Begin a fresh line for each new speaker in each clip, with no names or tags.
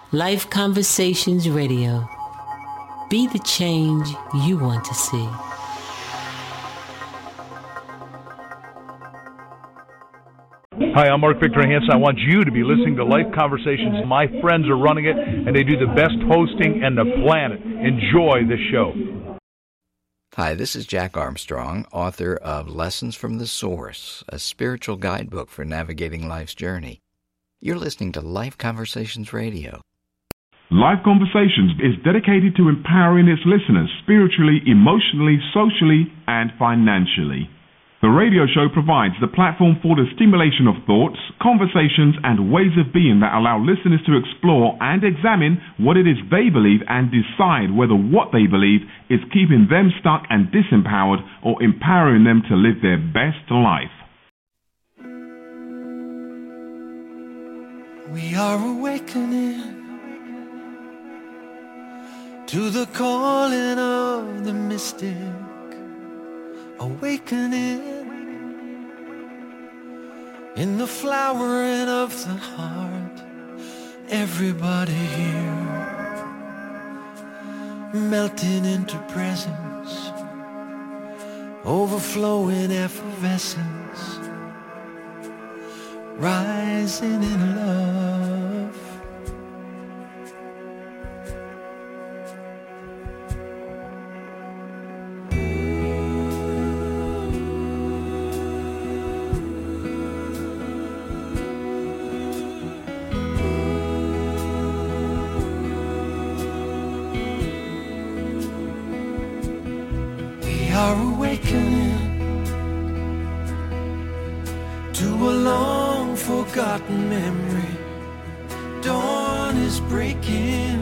Life Conversations Radio. Be the change you want to see.
Hi, I'm Mark Victor Hansen. I want you to be listening to Life Conversations. My friends are running it, and they do the best hosting in the planet. Enjoy the show.
Hi, this is Jack Armstrong, author of Lessons from the Source, a spiritual guidebook for navigating life's journey. You're listening to Life Conversations Radio.
Life Conversations is dedicated to empowering its listeners spiritually, emotionally, socially, and financially. The radio show provides the platform for the stimulation of thoughts, conversations, and ways of being that allow listeners to explore and examine what it is they believe and decide whether what they believe is keeping them stuck and disempowered or empowering them to live their best life.
We are awakening to the calling of the mystic, awakening in the flowering of the heart. Everybody here melting into presence, overflowing effervescence, rising in love. Forgotten memory, dawn is breaking,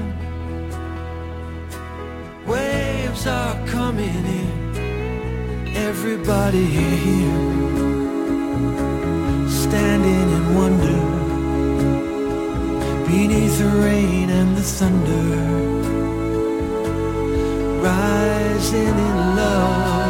waves are coming in. Everybody here, standing in wonder, beneath the rain and the thunder, rising in love.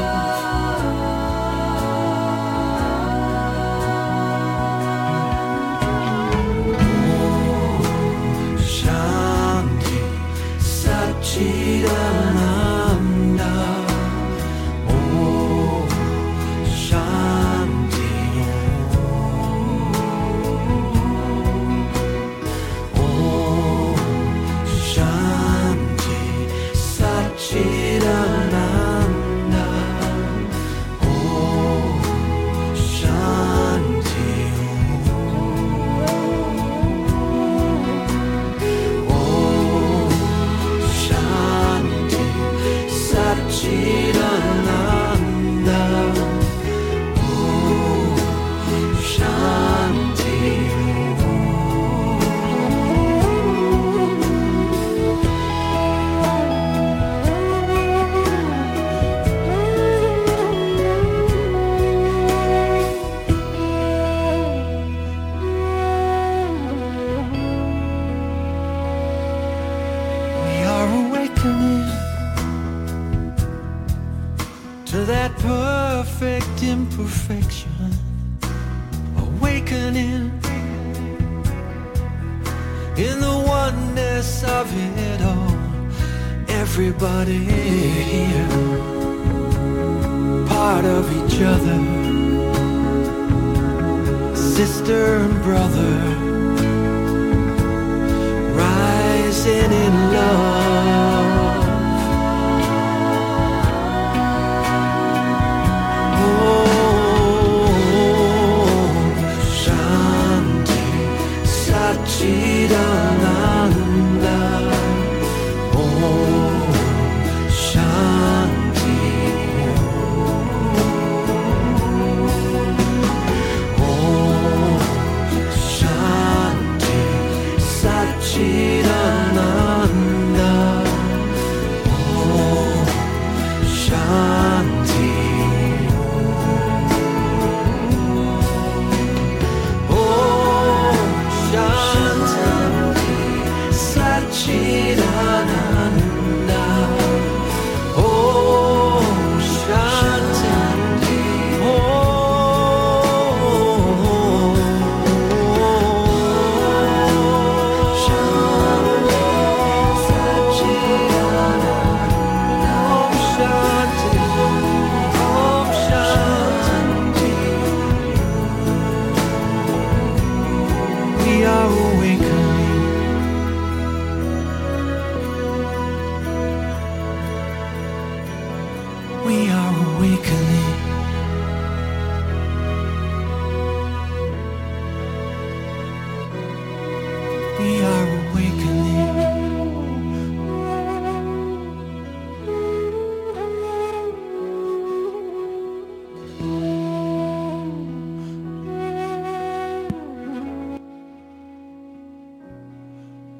Imperfection, awakening in the oneness of it all. Everybody here, part of each other, sister and brother, rising in love. Chidananda, Om Shanti, Om Shanti, Satchidananda.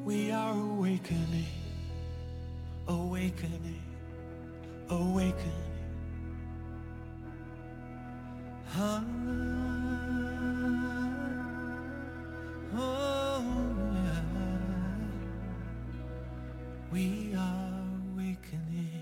We are awakening, awakening, awakening. We are awakening.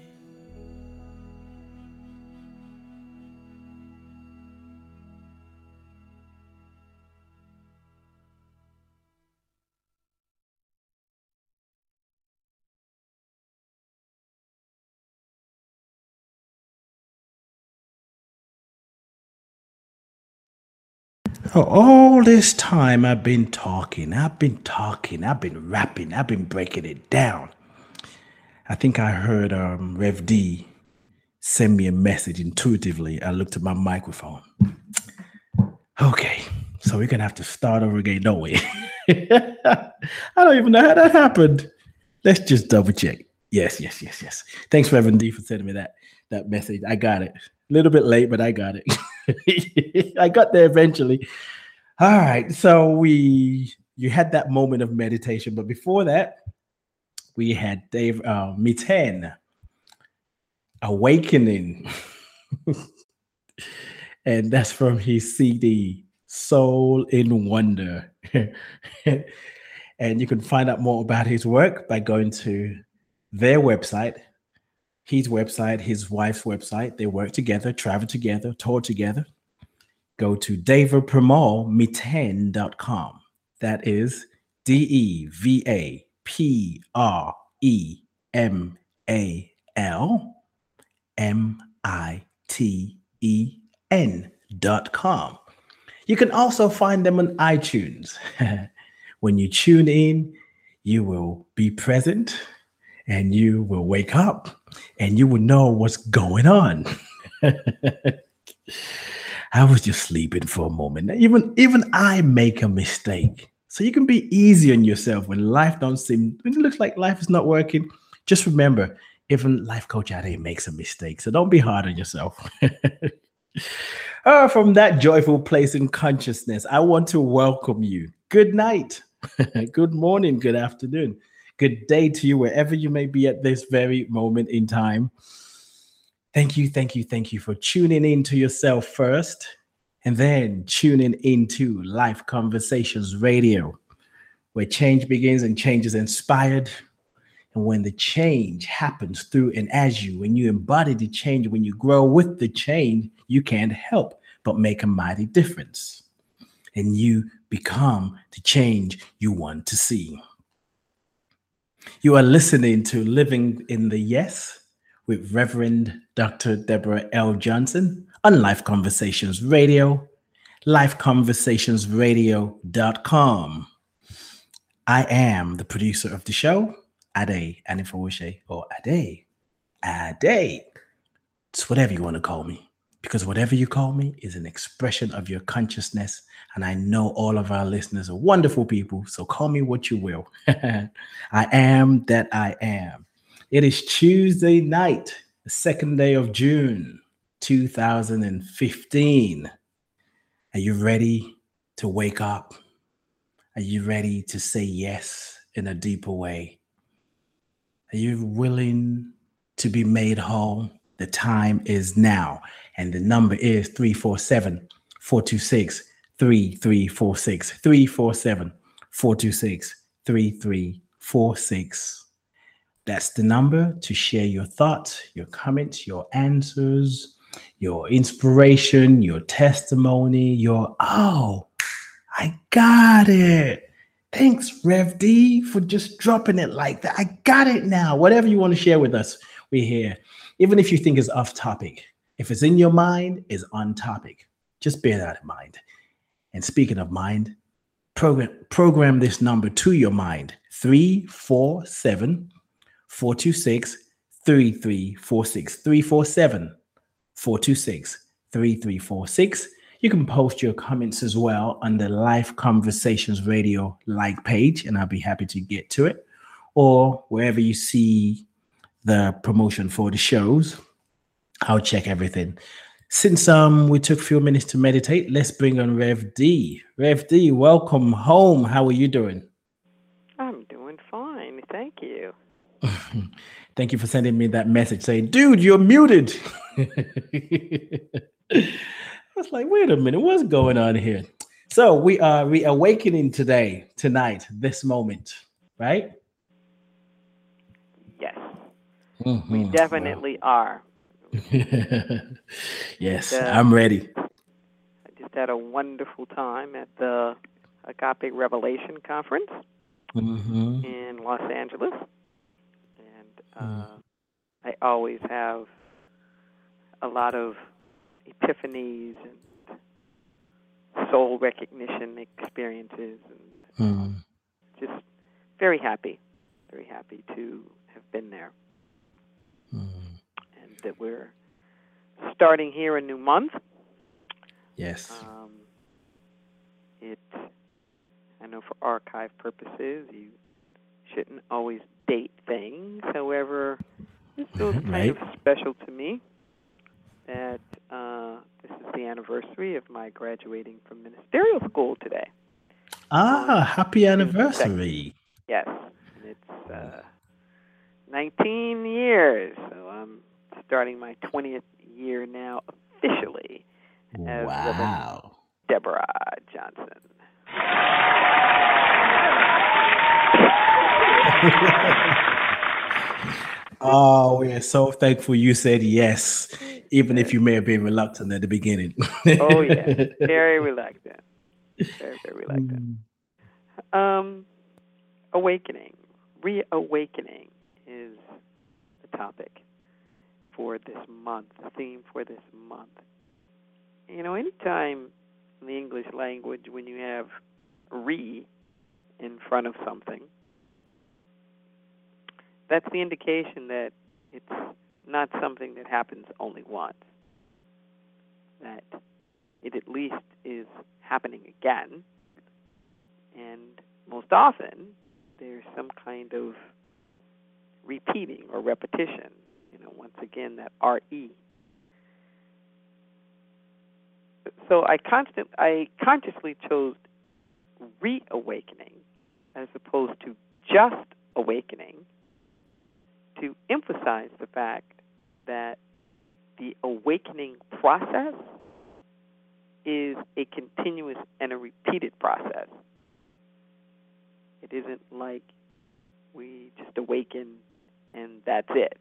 Oh, all this time I've been talking, I've been rapping, I've been breaking it down. I think I heard Rev D send me a message intuitively. I looked at my microphone. Okay, so we're gonna have to start over again, don't we? I don't even know how that happened. Let's just double check. Yes. Thanks, Reverend D, for sending me that message. I got it. A little bit late, but I got it. I got there eventually. All right, so you had that moment of meditation, but before that, we had Dave Miten, Awakening. And that's from his CD, Soul in Wonder. And you can find out more about his work by going to their website, his website, his wife's website. They work together, travel together, tour together. Go to devapremalmiten.com. That is DeVapremalmiten.com. You can also find them on iTunes. When you tune in, you will be present and you will wake up and you will know what's going on. I was just sleeping for a moment. Even I make a mistake. So you can be easy on yourself when it looks like life is not working. Just remember, even life coach out there makes a mistake. So don't be hard on yourself. From that joyful place in consciousness, I want to welcome you. Good night, good morning, good afternoon, good day to you, wherever you may be at this very moment in time. Thank you for tuning in to yourself first, and then tuning into Life Conversations Radio, where change begins and change is inspired. And when the change happens through and as you, when you embody the change, when you grow with the change, you can't help but make a mighty difference. And you become the change you want to see. You are listening to Living in the Yes with Reverend Dr. Deborah L. Johnson on Life Conversations Radio, lifeconversationsradio.com. I am the producer of the show, Ade Anifowoshe, or Ade. It's whatever you want to call me, because whatever you call me is an expression of your consciousness. And I know all of our listeners are wonderful people, so call me what you will. I am that I am. It is Tuesday night, the 2nd day of June, 2015. Are you ready to wake up? Are you ready to say yes in a deeper way? Are you willing to be made whole? The time is now, and the number is 347-426-3346, 347-426-3346. That's the number to share your thoughts, your comments, your answers, your inspiration, your testimony, I got it. Thanks, Rev D, for just dropping it like that. I got it now. Whatever you want to share with us, we're here. Even if you think it's off topic, if it's in your mind, it's on topic. Just bear that in mind. And speaking of mind, program this number to your mind, 347-426-3346, 347-426-3346. You can post your comments as well on the Life Conversations Radio like page, and I'll be happy to get to it. Or wherever you see the promotion for the shows, I'll check everything. Since we took a few minutes to meditate, let's bring on Rev D. Rev D, welcome home. How are you doing?
I'm doing fine.
Thank you for sending me that message saying, dude, you're muted. I was like, wait a minute, what's going on here? So we are reawakening tonight, this moment, right?
Yes,
Mm-hmm.
we definitely are.
Yes, I'm ready.
I just had a wonderful time at the Agape Revelation Conference in Los Angeles. And I always have a lot of epiphanies and soul recognition experiences, and just very happy to have been there. And that we're starting here a new month.
Yes.
I know for archive purposes, you shouldn't always date things. However, this feels kind of special to me that this is the anniversary of my graduating from ministerial school today.
Happy anniversary.
Yes. It's 19 years, so I'm starting my 20th year now officially as Reverend Deborah Johnson.
Oh, we are so thankful you said yes, even if you may have been reluctant at the beginning.
Oh, yeah. Very reluctant. Very, very reluctant. Awakening. Reawakening is the topic for this month, the theme for this month. You know, anytime in the English language when you have re in front of something, that's the indication that it's not something that happens only once, that it at least is happening again, and most often there's some kind of repeating or repetition. You know, once again, that R-E. So I consciously chose reawakening as opposed to just awakening to emphasize the fact that the awakening process is a continuous and a repeated process. It isn't like we just awaken and that's it.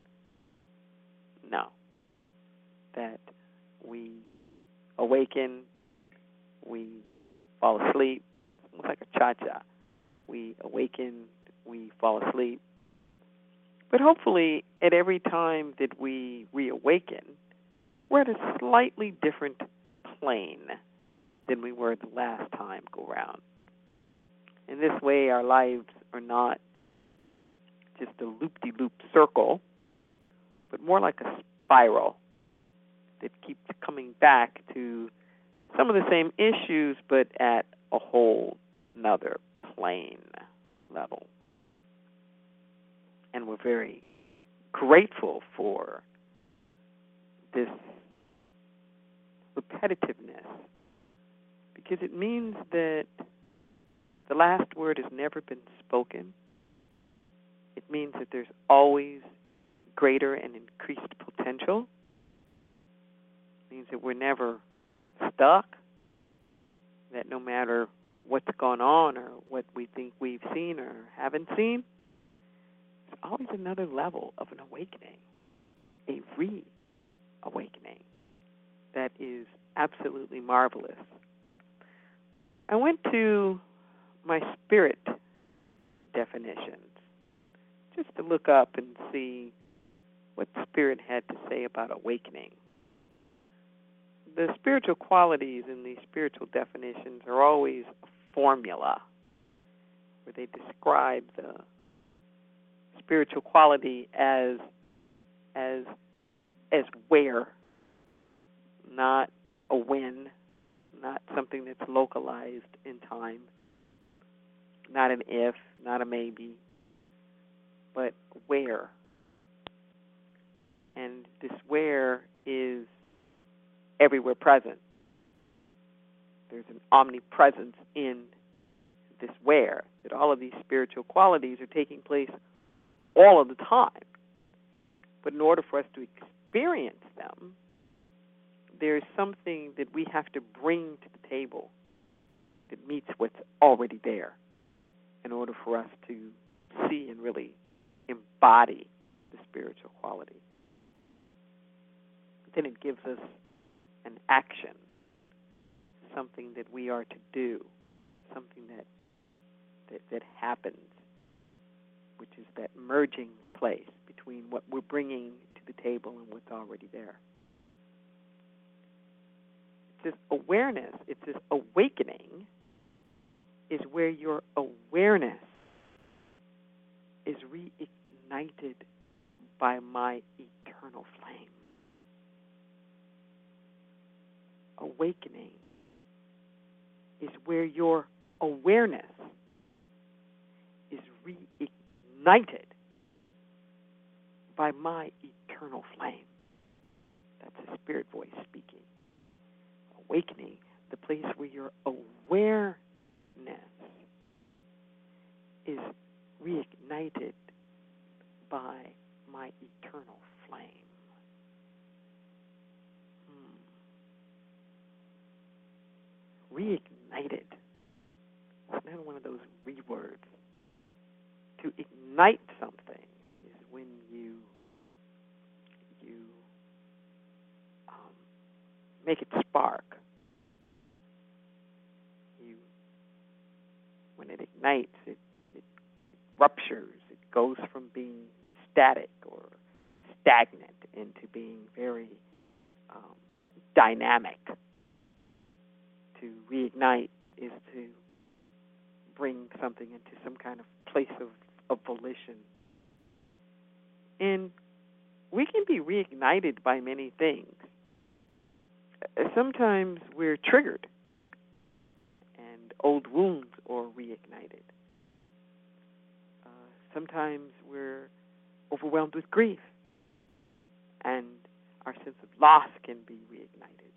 No. That we awaken, we fall asleep, almost like a cha-cha. We awaken, we fall asleep. But hopefully, at every time that we reawaken, we're at a slightly different plane than we were the last time go round. In this way, our lives are not just a loop-de-loop circle, but more like a spiral that keeps coming back to some of the same issues, but at a whole nother plane level. And we're very grateful for this repetitiveness, because it means that the last word has never been spoken. It means that there's always greater and increased potential. It means that we're never stuck, that no matter what's gone on or what we think we've seen or haven't seen, there's always another level of an awakening, a reawakening that is absolutely marvelous. I went to my spirit definitions just to look up and see what Spirit had to say about awakening. The spiritual qualities in these spiritual definitions are always a formula where they describe the spiritual quality as where, not a when, not something that's localized in time, not an if, not a maybe, but where. And this where is everywhere present. There's an omnipresence in this where, that all of these spiritual qualities are taking place all of the time. But in order for us to experience them, there's something that we have to bring to the table that meets what's already there in order for us to see and really embody the spiritual quality. Then it gives us an action, something that we are to do, something that happens, which is that merging place between what we're bringing to the table and what's already there. It's this awareness, it's this awakening is where your awareness is reignited by my eternal flame. Awakening is where your awareness is reignited by my eternal flame. That's the spirit voice speaking. Awakening, the place where your awareness is reignited by my eternal flame. Reignited. It's not one of those rewords. To ignite something is when you make it spark. When it ignites, it ruptures. It goes from being static or stagnant into being very dynamic. To reignite is to bring something into some kind of place of volition. And we can be reignited by many things. Sometimes we're triggered and old wounds are reignited. Sometimes we're overwhelmed with grief and our sense of loss can be reignited.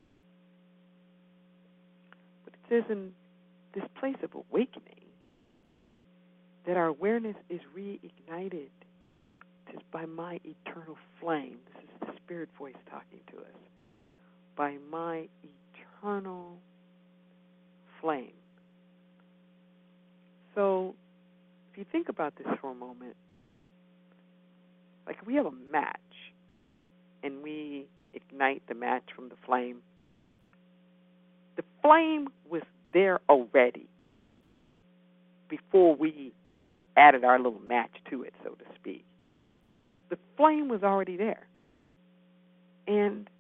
But it says in this place of awakening that our awareness is reignited just by my eternal flame. This is the spirit voice talking to us. By my eternal flame. So, if you think about this for a moment, like if we have a match and we ignite the match from the flame was there already before we added our little match to it, so to speak. The flame was already there. And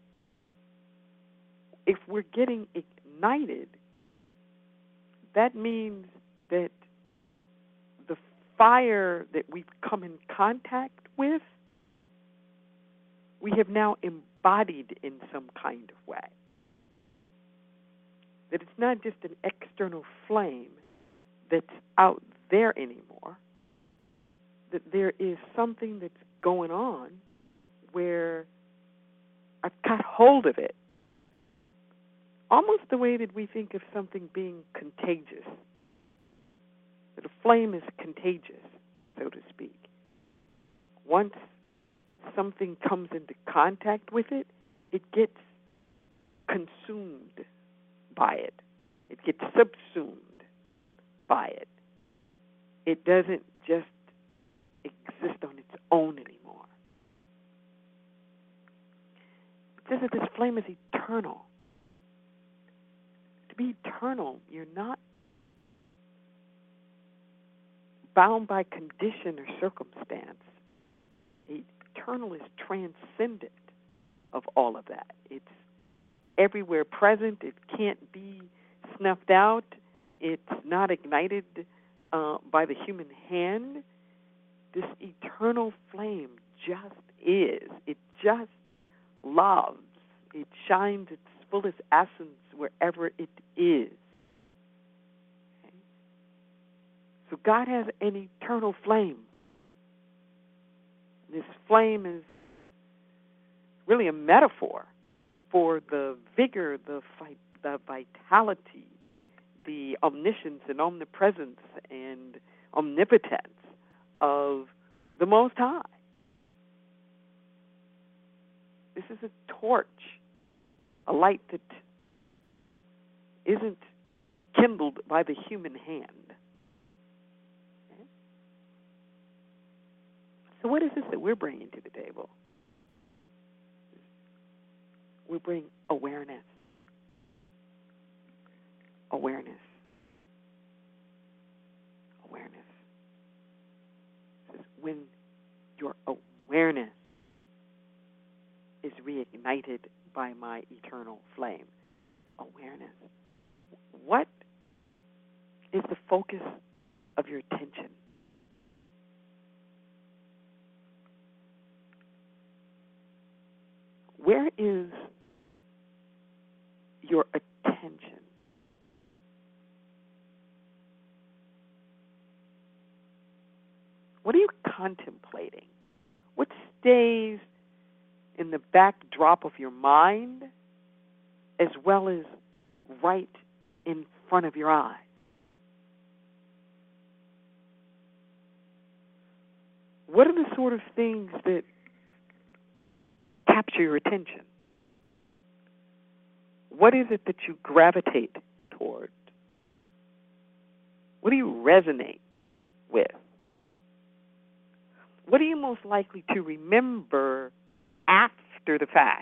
if we're getting ignited, that means that the fire that we've come in contact with, we have now embodied in some kind of way. That it's not just an external flame that's out there anymore, that there is something that's going on where I've got hold of it. Almost the way that we think of something being contagious. That a flame is contagious, so to speak. Once something comes into contact with it, it gets consumed by it. It gets subsumed by it. It doesn't just exist on its own anymore. It says that this flame is eternal. To be eternal, you're not bound by condition or circumstance. Eternal is transcendent of all of that. It's everywhere present. It can't be snuffed out. It's not ignited by the human hand. This eternal flame just is. It just loves. It shines its fullest essence wherever it is. Okay? So God has an eternal flame. This flame is really a metaphor for the vigor, the vitality, the omniscience and omnipresence and omnipotence of the Most High. This is a torch, a light that isn't kindled by the human hand. Okay? So what is this that we're bringing to the table? We bring awareness. Awareness. Awareness. When your awareness is reignited by my eternal flame. Awareness. What is the focus of your attention? Where is your attention? What are you contemplating? What stays in the backdrop of your mind as well as right in front of your eyes? What are the sort of things that capture your attention? What is it that you gravitate toward? What do you resonate with? What are you most likely to remember after the fact?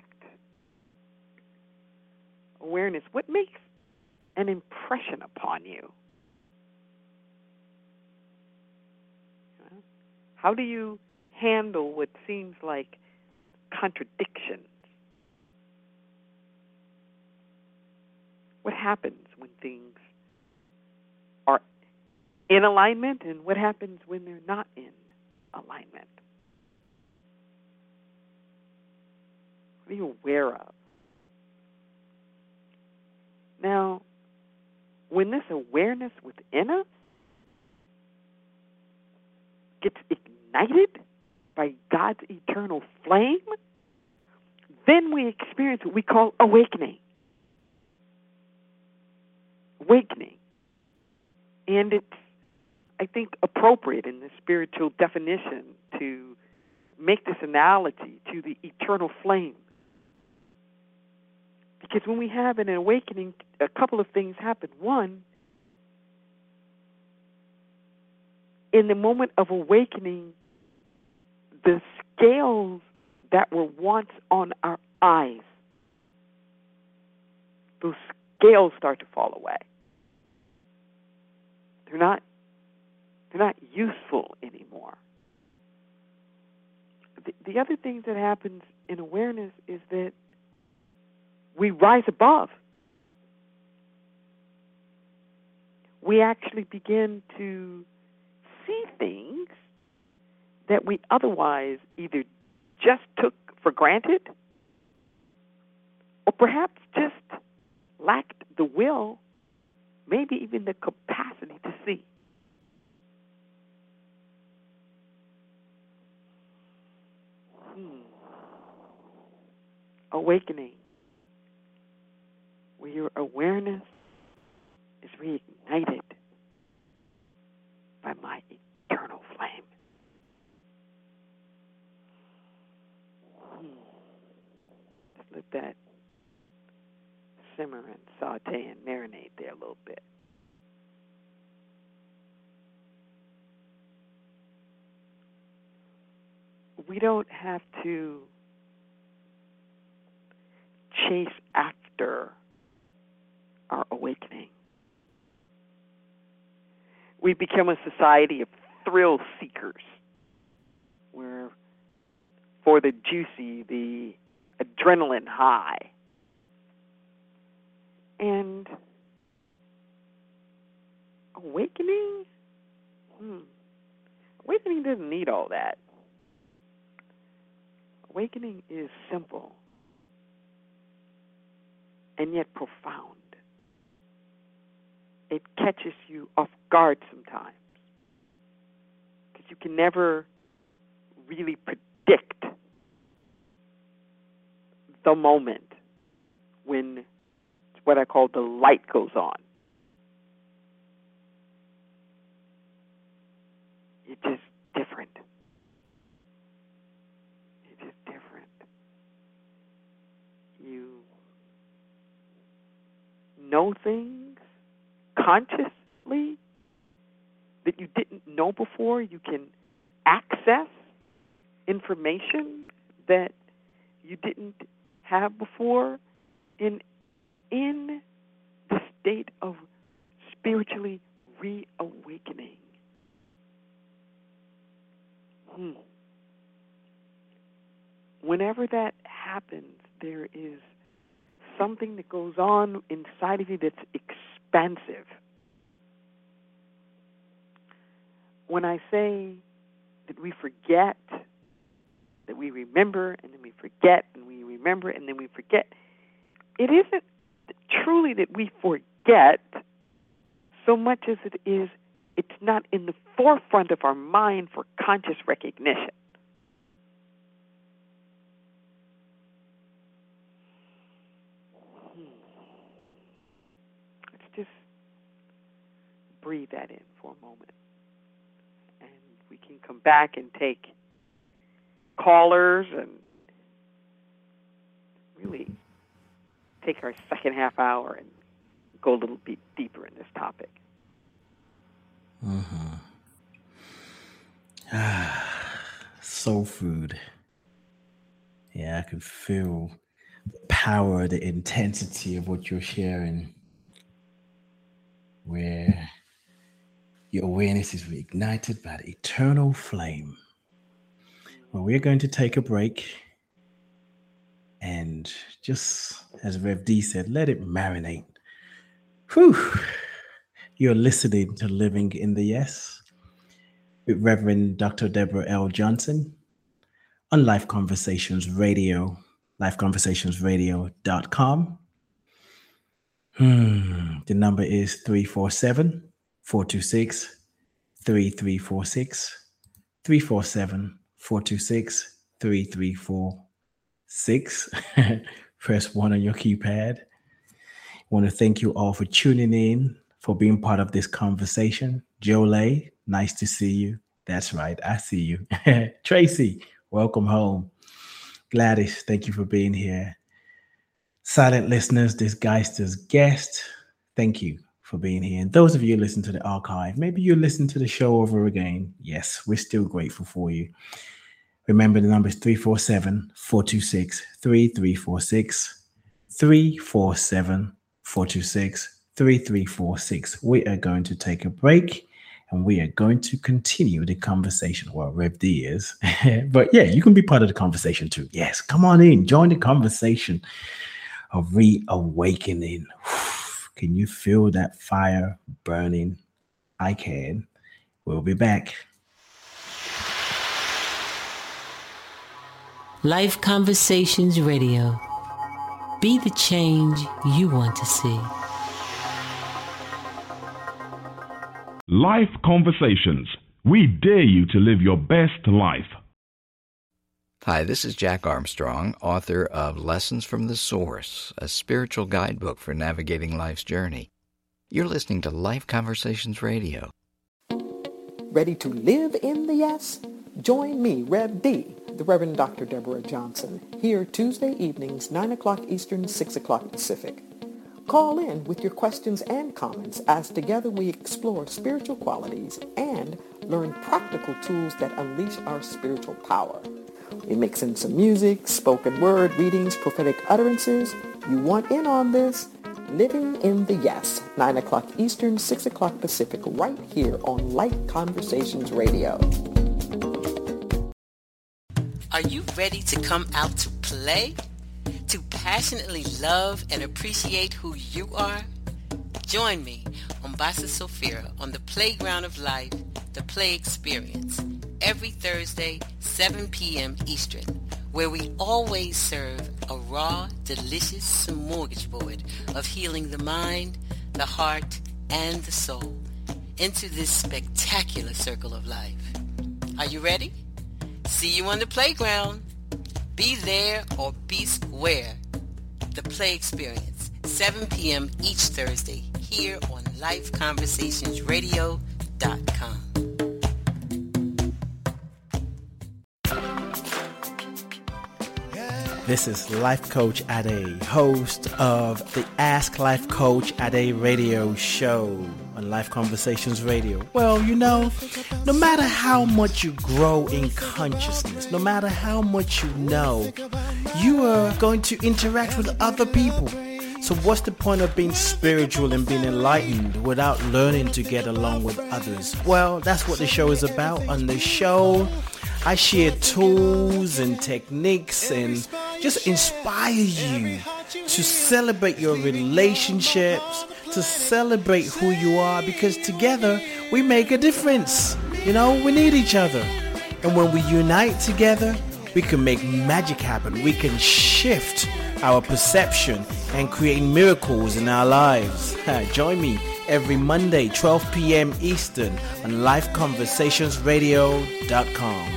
Awareness. What makes an impression upon you? How do you handle what seems like contradictions? What happens when things are in alignment, and what happens when they're not in alignment? What are you aware of? Now, when this awareness within us gets ignited by God's eternal flame, then we experience what we call awakening. Awakening. And it's, I think, appropriate in the spiritual definition to make this analogy to the eternal flame. Because when we have an awakening, a couple of things happen. One, in the moment of awakening, the scales that were once on our eyes, those scales start to fall away. They're not useful anymore. The other thing that happens in awareness is that we rise above. We actually begin to see things that we otherwise either just took for granted or perhaps just lacked the will, maybe even the capacity to see. Awakening, where your awareness is reignited by my eternal flame. Just let that simmer and saute and marinate there a little bit. We don't have to chase after our awakening. We become a society of thrill seekers, where for the juicy, the adrenaline high. And awakening? Awakening doesn't need all that. Awakening is simple and yet profound. It catches you off guard sometimes, because you can never really predict the moment when what I call the light goes on. It's just different. know things consciously that you didn't know before. You can access information that you didn't have before in the state of spiritually reawakening. Whenever that happens, there is something that goes on inside of you that's expansive. When I say that we forget, that we remember, and then we forget, and we remember, and then we forget, it isn't truly that we forget so much as it is, it's not in the forefront of our mind for conscious recognition. Let's just breathe that in for a moment. And we can come back and take callers and really take our second half hour and go a little bit deeper in this topic.
Soul food. Yeah, I can feel the power, the intensity of what you're sharing, where your awareness is reignited by the eternal flame. Well, we're going to take a break and just, as Rev D said, let it marinate. Whew. You're listening to Living in the Yes with Reverend Dr. Deborah L. Johnson on Life Conversations Radio, lifeconversationsradio.com. The number is 347-426-3346, 347-426-3346. Press 1 on your keypad. I want to thank you all for tuning in, for being part of this conversation. Jolie, nice to see you. That's right, I see you. Tracy, welcome home. Gladys, thank you for being here. Silent listeners, this Geister's guest, thank you for being here. And those of you who listen to the archive, maybe you listen to the show over again. Yes, we're still grateful for you. Remember, the number is 347-426-3346, 347-426-3346. We are going to take a break and we are going to continue the conversation. Well, Rev D is, but yeah, you can be part of the conversation too. Yes, come on in, join the conversation of reawakening. Can you feel that fire burning? I can. We'll be back.
Life Conversations Radio. Be the change you want to see.
Life Conversations. We dare you to live your best life.
Hi, this is Jack Armstrong, author of Lessons from the Source, a spiritual guidebook for navigating life's journey. You're listening to Life Conversations Radio.
Ready to live in the yes? Join me, Rev D, the Reverend Dr. Deborah Johnson, here Tuesday evenings, 9 o'clock Eastern, 6 o'clock Pacific. Call in with your questions and comments as together we explore spiritual qualities and learn practical tools that unleash our spiritual power. We mix in some music, spoken word, readings, prophetic utterances. You want in on this? Living in the Yes, 9 o'clock Eastern, 6 o'clock Pacific, right here on Life Conversations Radio.
Are you ready to come out to play? To passionately love and appreciate who you are? Join me on Basa Sophia on the Playground of Life, the Play Experience, every Thursday, 7 p.m. Eastern, where we always serve a raw, delicious smorgasbord of healing the mind, the heart, and the soul into this spectacular circle of life. Are you ready? See you on the playground. Be there or be square. The Play Experience, 7 p.m. each Thursday, here on LifeConversationsRadio.com.
This is Life Coach Ade, host of the Ask Life Coach Ade radio show on Life Conversations Radio. Well, no matter how much you grow in consciousness, no matter how much you are going to interact with other people. So what's the point of being spiritual and being enlightened without learning to get along with others? Well, that's what the show is about. On the show, I share tools and techniques and just inspire you to celebrate your relationships, to celebrate who you are, because together we make a difference. We need each other. And when we unite together, we can make magic happen. We can shift our perception and create miracles in our lives. Join me every Monday, 12 p.m. Eastern on lifeconversationsradio.com.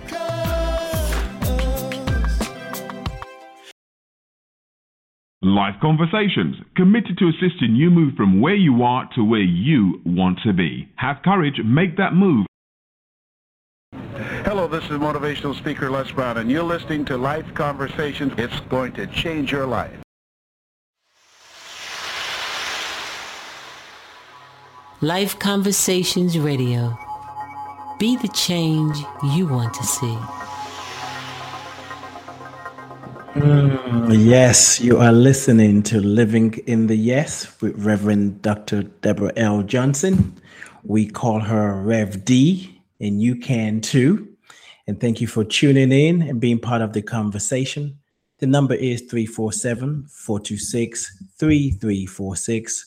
Life Conversations, committed to assisting you move from where you are to where you want to be. Have courage, make that move.
Hello, this is motivational speaker Les Brown, and you're listening to Life Conversations. It's going to change your life.
Life Conversations Radio. Be the change you want to see.
Yes, you are listening to Living in the Yes with Reverend Dr. Deborah L. Johnson. We call her Rev D, and you can too. And thank you for tuning in and being part of the conversation. The number is 347-426-3346,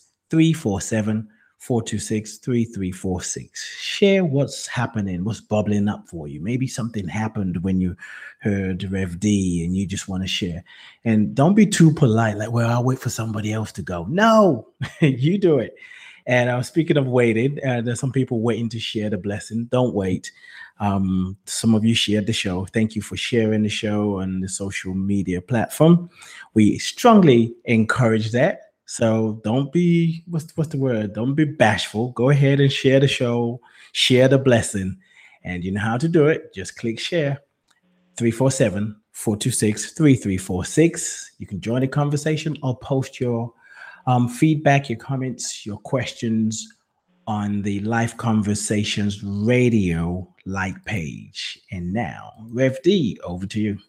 347-426-3346. Share what's happening, what's bubbling up for you. Maybe something happened when you heard Rev D and you just want to share. And don't be too polite, like, well, I'll wait for somebody else to go. No, you do it. And speaking of waiting, there's some people waiting to share the blessing. Don't wait. Some of you shared the show. Thank you for sharing the show on the social media platform. We strongly encourage that. So don't be, what's the word? Don't be bashful. Go ahead and share the show, share the blessing. And you know how to do it. Just click share. 347-426-3346. You can join the conversation or post your feedback, your comments, your questions on the Life Conversations Radio like page. And now, Rev D, over to you.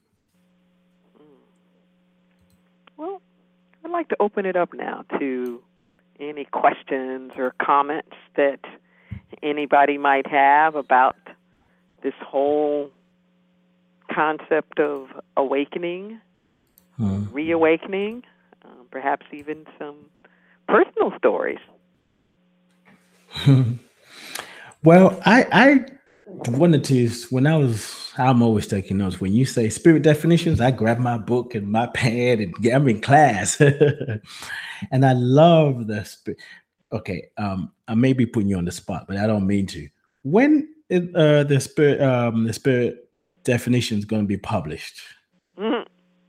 Well, I'd like to open it up now to any questions or comments that anybody might have about this whole concept of awakening, reawakening, perhaps even some personal stories.
Well, I wanted to, I'm always taking notes. When you say spirit definitions, I grab my book and my pad and I'm in class. And I love the spirit. Okay, I may be putting you on the spot, but I don't mean to. When the spirit definition is going to be published?
Mm-hmm.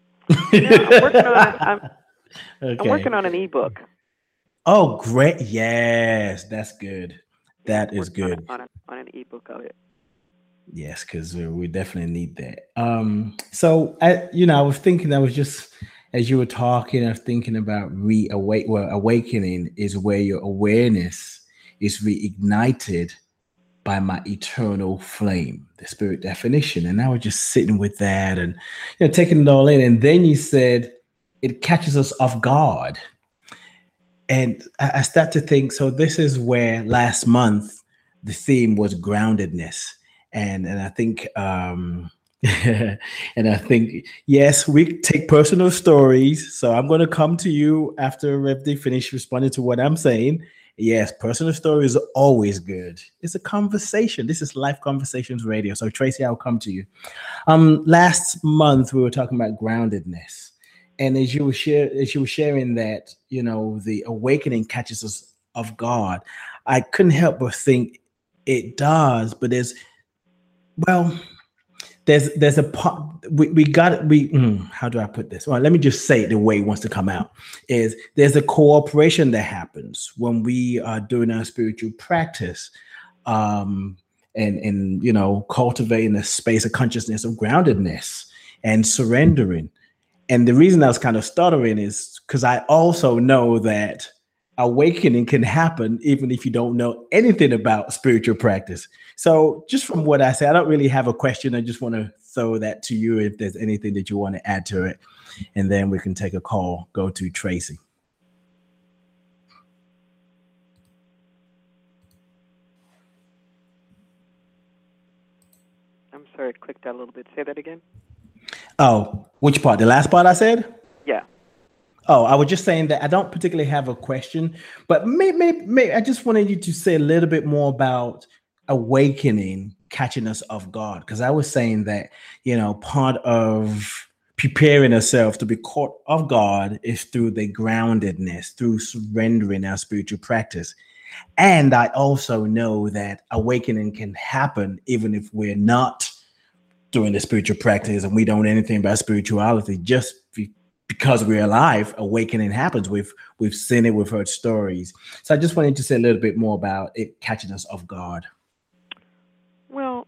Yeah, I'm working on an ebook.
Oh, great! Yes, that's good. That is good.
On an ebook of it.
Yes, because we definitely need that. So I was thinking. I was just, as you were talking, I was thinking about awakening is where your awareness is reignited by my eternal flame, the spirit definition. And I was just sitting with that and taking it all in. And then you said it catches us off guard. And I start to think, so this is where last month the theme was groundedness. And I think yes, we take personal stories. So I'm going to come to you after Rev D finish responding to what I'm saying. Yes, personal story is always good. It's a conversation. This is Life Conversations Radio. So Tracy, I'll come to you. Last month we were talking about groundedness, and as you were sharing that, the awakening catches us off guard. I couldn't help but think it does, but there's a part how do I put this? Well, let me just say it the way it wants to come out. Is there's a cooperation that happens when we are doing our spiritual practice, and cultivating a space of consciousness of groundedness and surrendering. And the reason I was kind of stuttering is because I also know that awakening can happen even if you don't know anything about spiritual practice. So just from what I said, I don't really have a question. I just want to throw that to you if there's anything that you want to add to it. And then we can take a call. Go to Tracy.
I'm sorry, I clicked out a little bit. Say that again.
Oh, which part? The last part I said?
Yeah.
Oh, I was just saying that I don't particularly have a question, but maybe I just wanted you to say a little bit more about awakening, catching us off guard. Because I was saying that, part of preparing ourselves to be caught off guard is through the groundedness, through surrendering our spiritual practice. And I also know that awakening can happen even if we're not doing the spiritual practice and we don't know anything about spirituality. Just because we're alive, awakening happens. We've seen it, we've heard stories. So I just wanted to say a little bit more about it catching us off guard.
Well,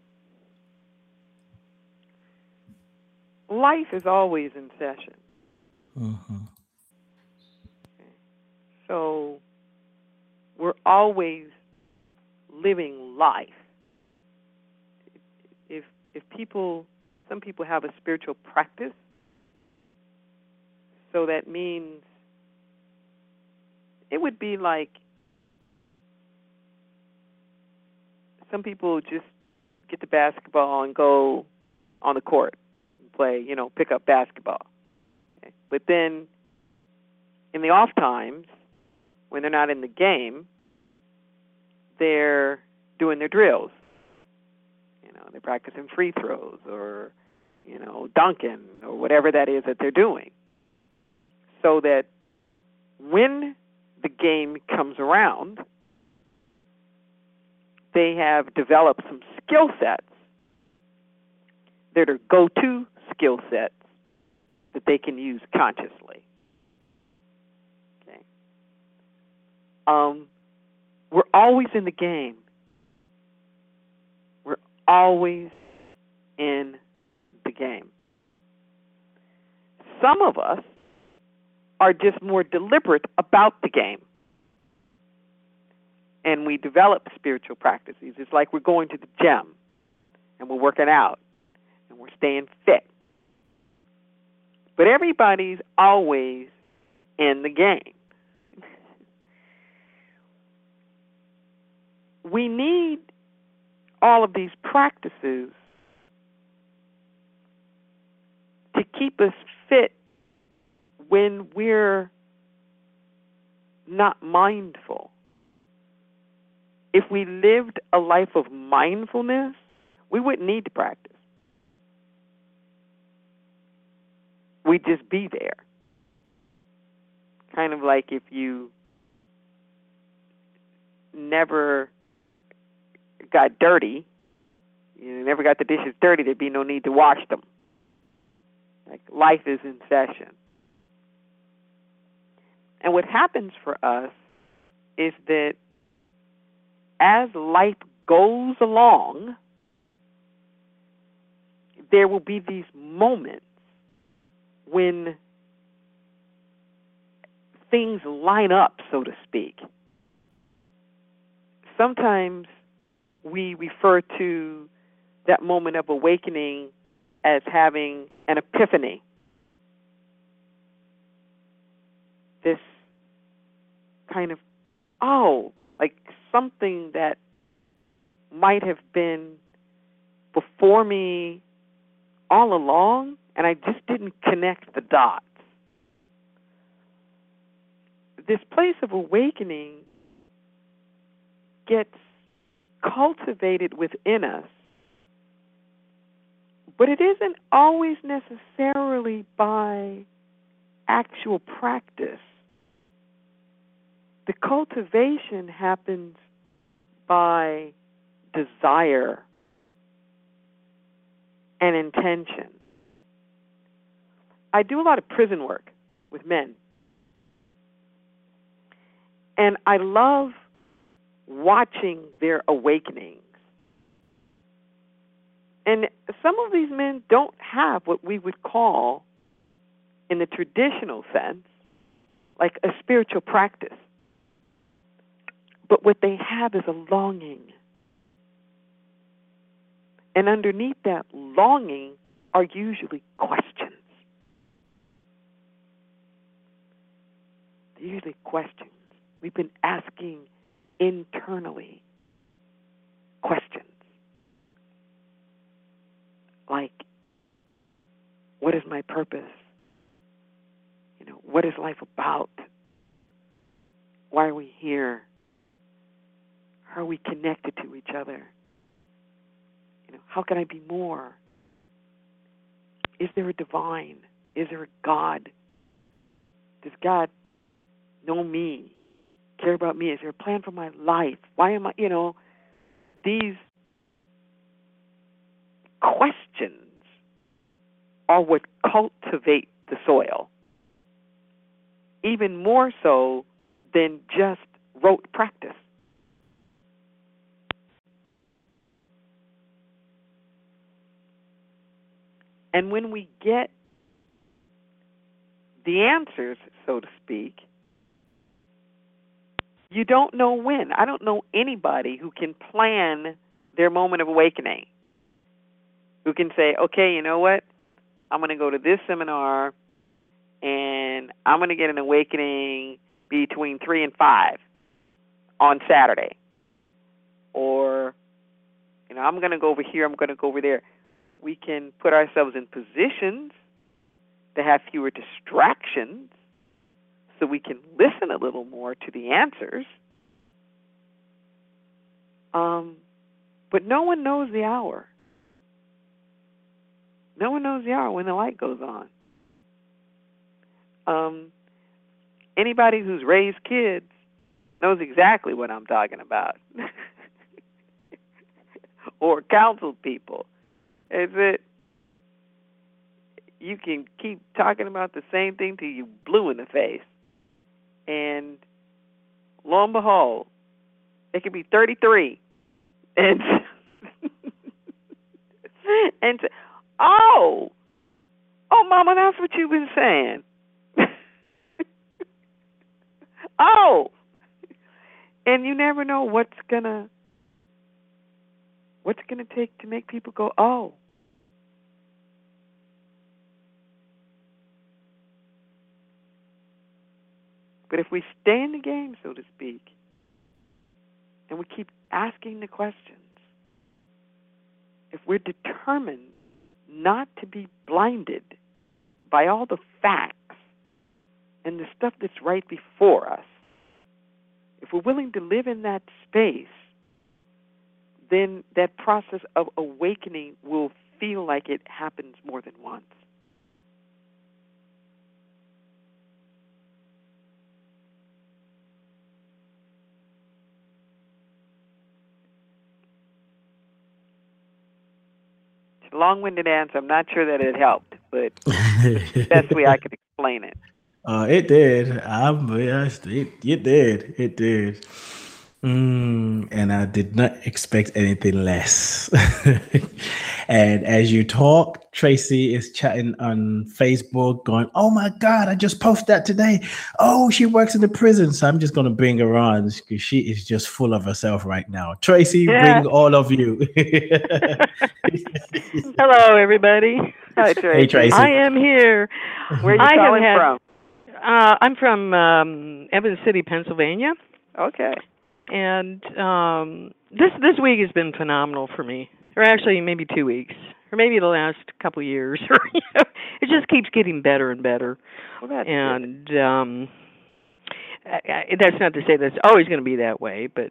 life is always in session.
Mm-hmm.
So we're always living life. If some people have a spiritual practice, so that means it would be like some people just get the basketball and go on the court and play, pick up basketball. Okay? But then in the off times, when they're not in the game, they're doing their drills. They're practicing free throws or, dunking or whatever that is that they're doing. So that when the game comes around, they have developed some skill sets that are go-to skill sets that they can use consciously. Okay. We're always in the game. We're always in the game. Some of us are just more deliberate about the game. And we develop spiritual practices. It's like we're going to the gym and we're working out and we're staying fit. But everybody's always in the game. We need all of these practices to keep us fit when we're not mindful. If we lived a life of mindfulness, we wouldn't need to practice. We'd just be there. Kind of like if you never got dirty, never got the dishes dirty, there'd be no need to wash them. Like life is in session. And what happens for us is that as life goes along, there will be these moments when things line up, so to speak. Sometimes we refer to that moment of awakening as having an epiphany. This kind of, like something that might have been before me all along, and I just didn't connect the dots. This place of awakening gets cultivated within us, but it isn't always necessarily by actual practice. The cultivation happens by desire and intention. I do a lot of prison work with men, and I love watching their awakenings. And some of these men don't have what we would call in the traditional sense, like a spiritual practice. But what they have is a longing. And underneath that longing are usually questions. They're usually questions. We've been asking internally questions. Like, what is my purpose? What is life about? Why are we here? How are we connected to each other? How can I be more? Is there a divine? Is there a God? Does God know me? Care about me? Is there a plan for my life? Why am I, these questions are what cultivate the soil, even more so than just rote practice. And when we get the answers, so to speak, you don't know when. I don't know anybody who can plan their moment of awakening, who can say, okay, you know what? I'm going to go to this seminar, and I'm going to get an awakening between 3 and 5 on Saturday. Or, I'm going to go over here, I'm going to go over there. We can put ourselves in positions to have fewer distractions so we can listen a little more to the answers. But no one knows the hour. No one knows the hour when the light goes on. Anybody who's raised kids knows exactly what I'm talking about. Or counseled people. Is it you can keep talking about the same thing till you blue in the face. And lo and behold, it could be 33. And oh, Mama, that's what you've been saying. Oh, and you never know what's gonna take to make people go, oh. But if we stay in the game, so to speak, and we keep asking the questions, if we're determined not to be blinded by all the facts and the stuff that's right before us, if we're willing to live in that space, then that process of awakening will feel like it happens more than once. It's a long-winded answer. I'm not sure that it helped, but that's the way I could explain it.
It did. It did. It did. And I did not expect anything less. And as you talk, Tracy is chatting on Facebook going, oh my God, I just posted that today. Oh, she works in the prison. So I'm just going to bring her on because she is just full of herself right now. Tracy, bring all of you.
Hello, everybody.
Hi, Tracy.
Hey, Tracy.
I am here.
Where are you calling from?
I'm from Evans City, Pennsylvania.
Okay.
And this week has been phenomenal for me. Or actually, maybe 2 weeks. Or maybe the last couple of years. It just keeps getting better and better.
Well, that's
and that's not to say that's always going to be that way, but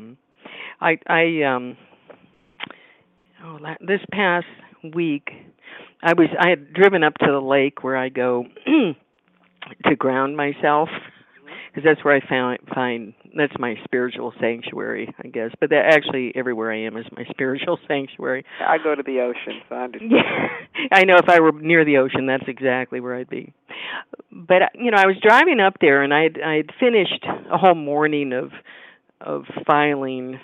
this past week, I had driven up to the lake where I go to ground myself, because that's where I find that's my spiritual sanctuary, I guess. But actually, everywhere I am is my spiritual sanctuary.
I go to the ocean, so I understand.
Yeah, I know if I were near the ocean, that's exactly where I'd be. But I was driving up there, and I had finished a whole morning of filing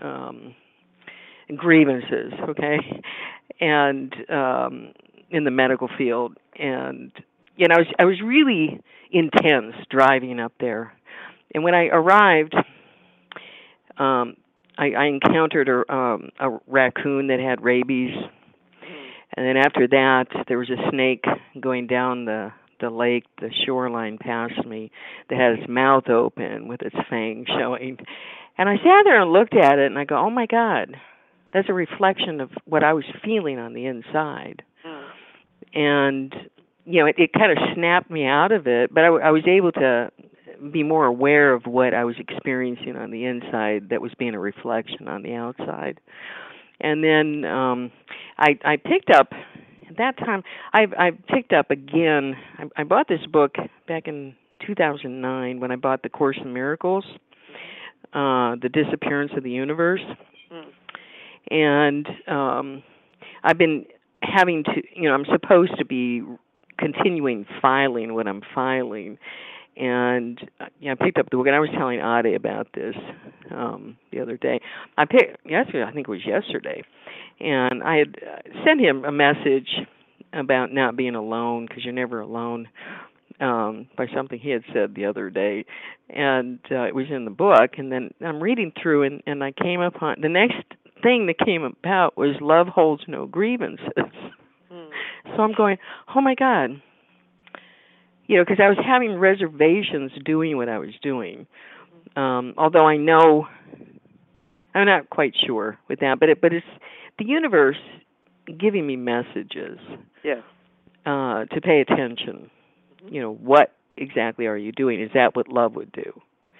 grievances, okay, and in the medical field, and I was really intense driving up there. And when I arrived, I encountered a raccoon that had rabies. And then after that, there was a snake going down the lake, the shoreline past me, that had its mouth open with its fangs showing. And I sat there and looked at it, and I go, oh, my God, that's a reflection of what I was feeling on the inside. And, it kind of snapped me out of it, but I was able to be more aware of what I was experiencing on the inside that was being a reflection on the outside. And then I picked up, at that time, I picked up again, I bought this book back in 2009 when I bought The Course in Miracles, The Disappearance of the Universe. And I've been having to, I'm supposed to be continuing filing what I'm filing. And I picked up the book, and I was telling Ade about this the other day. I think it was yesterday, and I had sent him a message about not being alone, because you're never alone, by something he had said the other day, and it was in the book. And then I'm reading through, and I came upon the next thing that came about was love holds no grievances. So I'm going, oh my God. Because I was having reservations doing what I was doing. Although I know, I'm not quite sure with that, but it's the universe giving me messages.
Yes.
To pay attention. What exactly are you doing? Is that what love would do?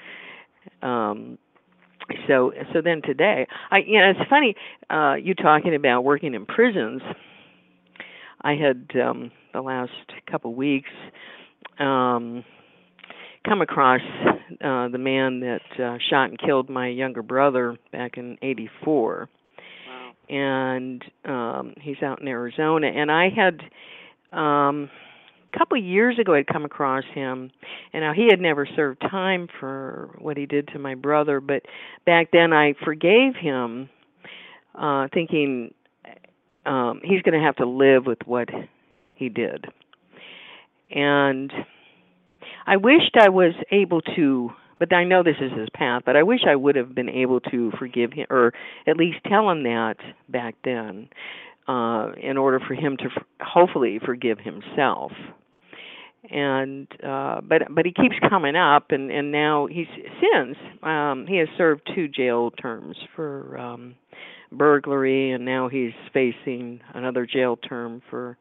So then today, it's funny, you talking about working in prisons. I had the last couple weeks come across the man that shot and killed my younger brother back in '84.
Wow.
And he's out in Arizona. And I had, a couple of years ago, I'd come across him. And now he had never served time for what he did to my brother. But back then I forgave him, thinking he's going to have to live with what he did. And I wished I was able to, but I know this is his path, but I wish I would have been able to forgive him, or at least tell him that back then, in order for him to hopefully forgive himself. And but he keeps coming up, and now he has served 2 jail terms for burglary, and now he's facing another jail term for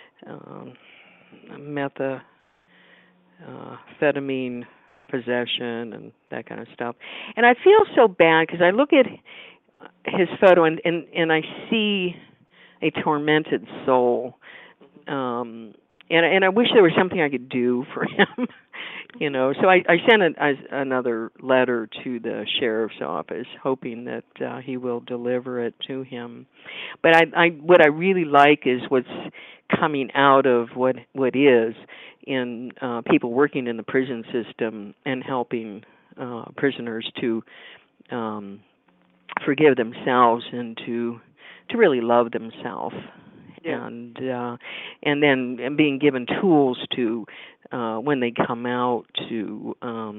methamphetamine possession and that kind of stuff. And I feel so bad because I look at his photo and I see a tormented soul. And I wish there was something I could do for him, So I sent another letter to the sheriff's office, hoping that he will deliver it to him. But what I really like is what's coming out of what is in people working in the prison system and helping prisoners to forgive themselves and to really love themselves. Yeah. And then being given tools to when they come out to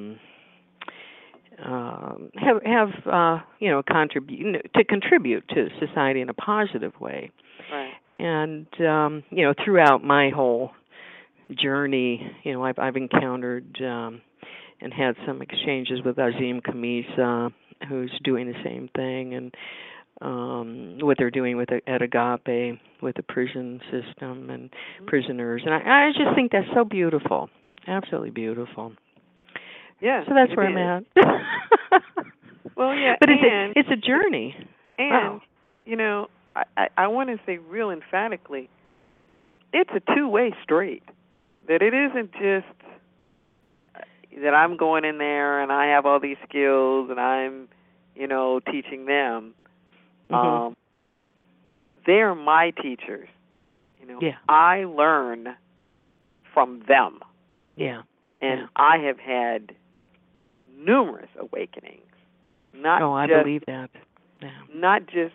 contribute to society in a positive way.
Right.
And throughout my whole journey, I've encountered and had some exchanges with Azim Khamisa, who's doing the same thing, and what they're doing at Agape with the prison system and prisoners. And I just think that's so beautiful, absolutely beautiful.
Yeah.
So that's where I'm at.
Well, yeah.
But it's a journey.
And,
wow.
I want to say real emphatically, it's a two-way street. That it isn't just that I'm going in there and I have all these skills and I'm, teaching them.
Mm-hmm.
They're my teachers.
Yeah.
I learn from them.
Yeah.
And I have had numerous awakenings.
I believe that. Yeah.
Not just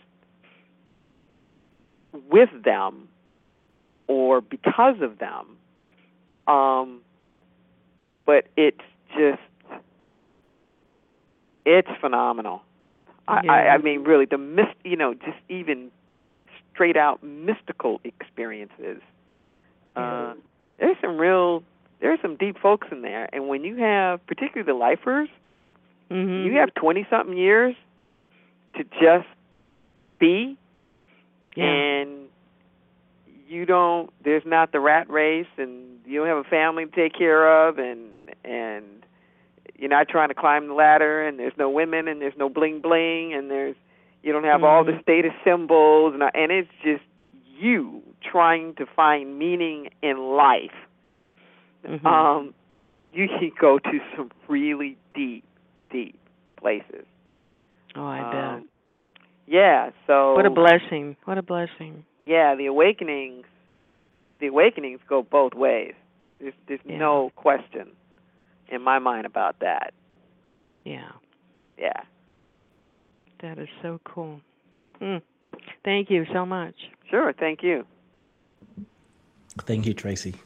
with them or because of them, But it's phenomenal.
Yeah.
I mean, really, just even straight out mystical experiences. There's some deep folks in there, and when you have, particularly the lifers, you have 20-something years to just be, and there's not the rat race, and you don't have a family to take care of, and you're not trying to climb the ladder, and there's no women, and there's no bling bling, and you don't have all the status symbols, and it's just you trying to find meaning in life. You can go to some really deep places.
Oh, I bet.
Yeah, so
what a blessing. What a blessing.
Yeah, the awakenings go both ways. There's no question in my mind about that.
Yeah.
Yeah.
That is so cool. Thank you so much.
Sure, thank you.
Thank you, Tracy.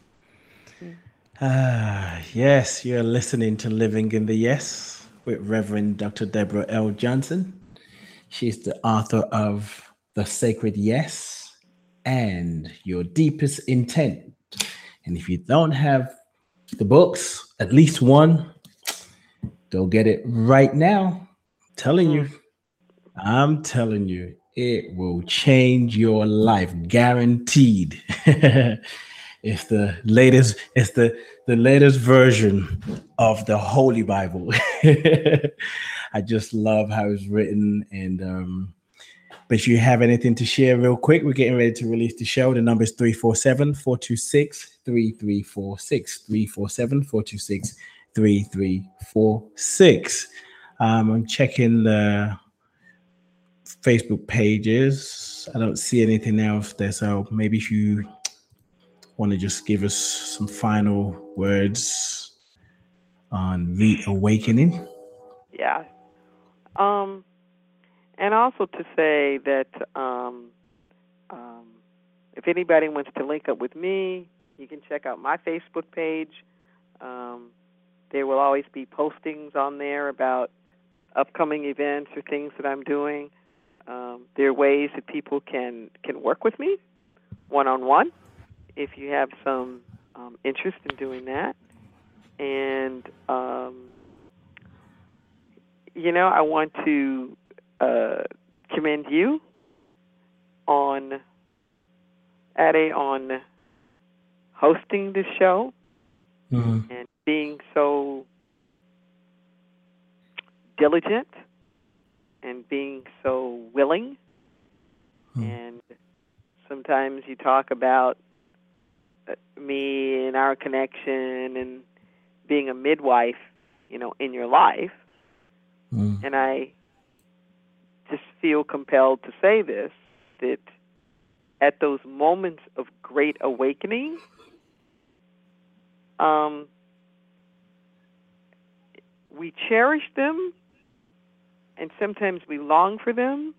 Yes, you're listening to Living in the Yes with Reverend Dr. Deborah L. Johnson. She's the author of The Sacred Yes and Your Deepest Intent. And if you don't have the books, at least one, go get it right now. I'm telling you, it will change your life, guaranteed. It's the latest version of the Holy Bible. I just love how it's written. And but if you have anything to share real quick, we're getting ready to release the show. The number is 347-426-3346. 347-426-3346. I'm checking the Facebook pages. I don't see anything else there. So maybe if you want to just give us some final words on reawakening.
Yeah. And also to say that if anybody wants to link up with me, you can check out my Facebook page. There will always be postings on there about upcoming events or things that I'm doing. There are ways that people can work with me one-on-one if you have some interest in doing that. And, I want to commend you on hosting this show and being so diligent and being so willing. And sometimes you talk about me and our connection and being a midwife, in your life. And I just feel compelled to say this, that at those moments of great awakening, we cherish them, and sometimes we long for them,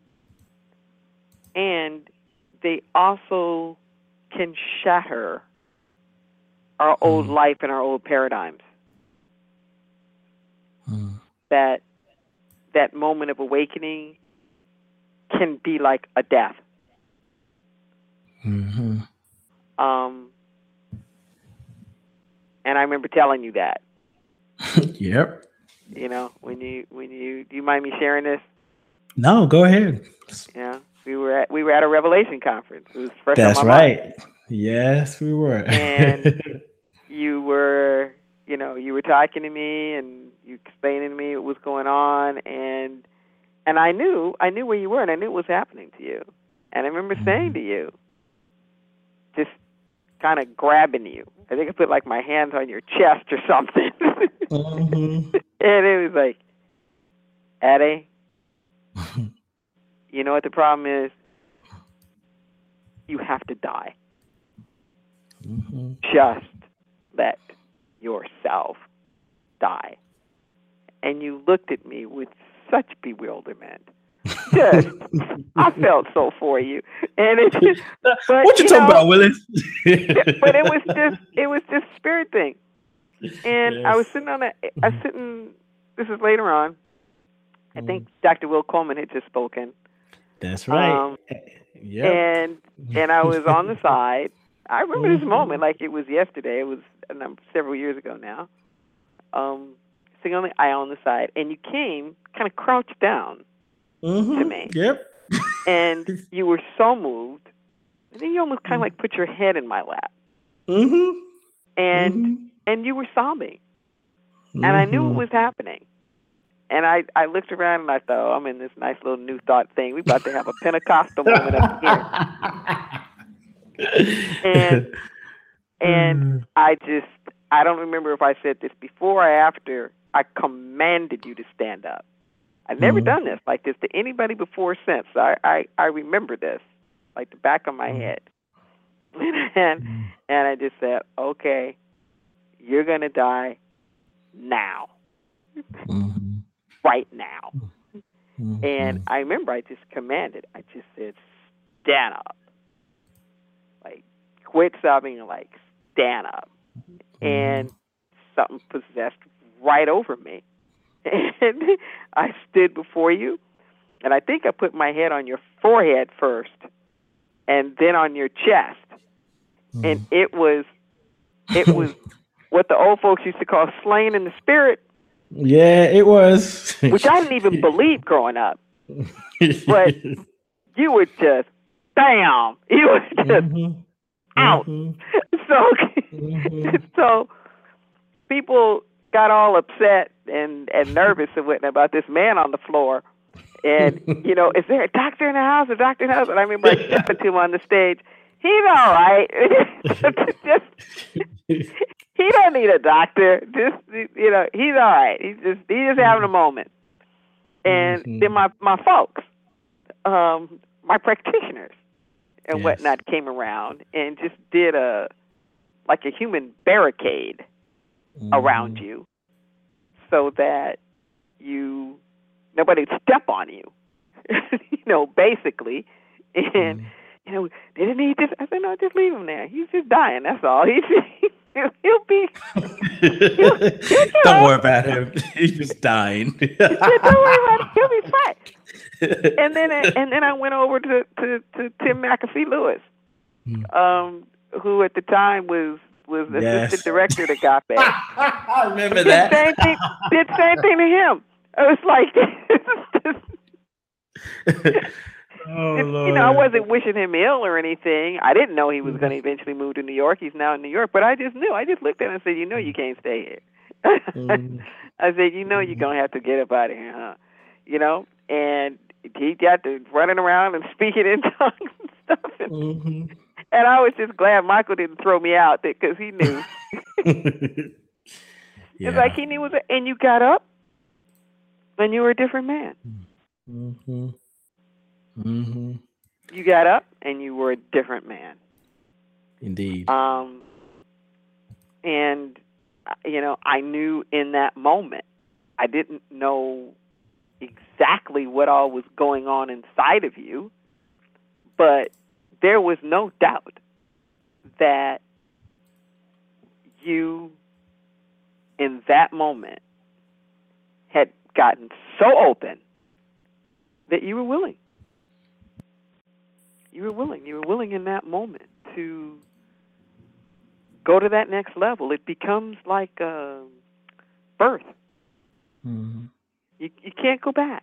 and they also can shatter our old life and our old paradigms. That moment of awakening can be like a death. And I remember telling you that.
Yep.
When you do you mind me sharing this?
No, go ahead.
Yeah, we were at a Revelation conference. It was fresh
That's
on my
right.
mind.
Yes, we were.
And you were talking to me and you explaining to me what was going on, and I knew where you were, and I knew what was happening to you. And I remember saying to you, just kind of grabbing you. I think I put like my hands on your chest or something. And it was like, Addie, you know what the problem is? You have to die. Just let yourself die. And you looked at me with such bewilderment. I felt so for you. And it just, but,
what you talking about, Willis?
But it was just spirit thing. And yes. I was sitting this is later on. I think Dr. Will Coleman had just spoken.
That's right.
And I was on the side. I remember this moment like it was yesterday. It was several years ago now. Sitting on the side, and you came kind of crouched down to me.
Yep.
And you were so moved. And then you almost kind of like put your head in my lap. And you were sobbing. And I knew what was happening. And I looked around and I thought, I'm in this nice little new thought thing. We're about to have a Pentecostal moment up here. And I don't remember if I said this before or after. I commanded you to stand up. I've never done this like this to anybody before since. I remember this like the back of my head. And I just said, okay, you're going to die now. Right now. And I remember I just commanded. I just said, stand up. Like, quit sobbing and like, stand up. And something possessed right over me. And I stood before you, and I think I put my head on your forehead first, and then on your chest. And it was what the old folks used to call slaying in the spirit.
Yeah, it was.
Which I didn't even believe growing up. But you were just, bam! You were just out. So people got all upset and nervous and whatnot about this man on the floor. And, is there a doctor in the house? A doctor in the house? And I remember I stepped to him on the stage. He's all right. He don't need a doctor. He's all right. He's just having a moment. And then my folks, my practitioners and whatnot came around and just did a human barricade around you so that nobody would step on you, basically. And, did he need this? I said, no, just leave him there. He's just dying. That's all. He'll be.
Don't worry about him. He's just dying.
Don't worry about him. He'll be fine. And then I went over to Tim McAfee Lewis, who at the time was assistant director to GAPE.
I remember that.
Did the same thing to him. I was like,
Lord.
I wasn't wishing him ill or anything. I didn't know he was going to eventually move to New York. He's now in New York. But I just knew. I just looked at him and said, you can't stay here. I said, you're going to have to get up out of here, huh? And he got to running around and speaking in tongues and stuff. And I was just glad Michael didn't throw me out because he knew. It's like he knew and you got up and you were a different man. You got up and you were a different man.
Indeed.
And I knew in that moment, I didn't know exactly what all was going on inside of you, but there was no doubt that you, in that moment, had gotten so open that you were willing. You were willing. You were willing in that moment to go to that next level. It becomes like birth. You can't go back.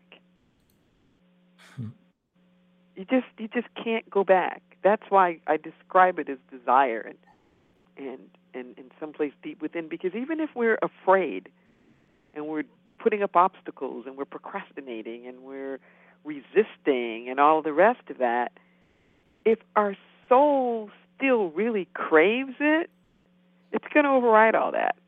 You just can't go back. That's why I describe it as desire and someplace deep within. Because even if we're afraid and we're putting up obstacles and we're procrastinating and we're resisting and all the rest of that, if our soul still really craves it, it's going to override all that.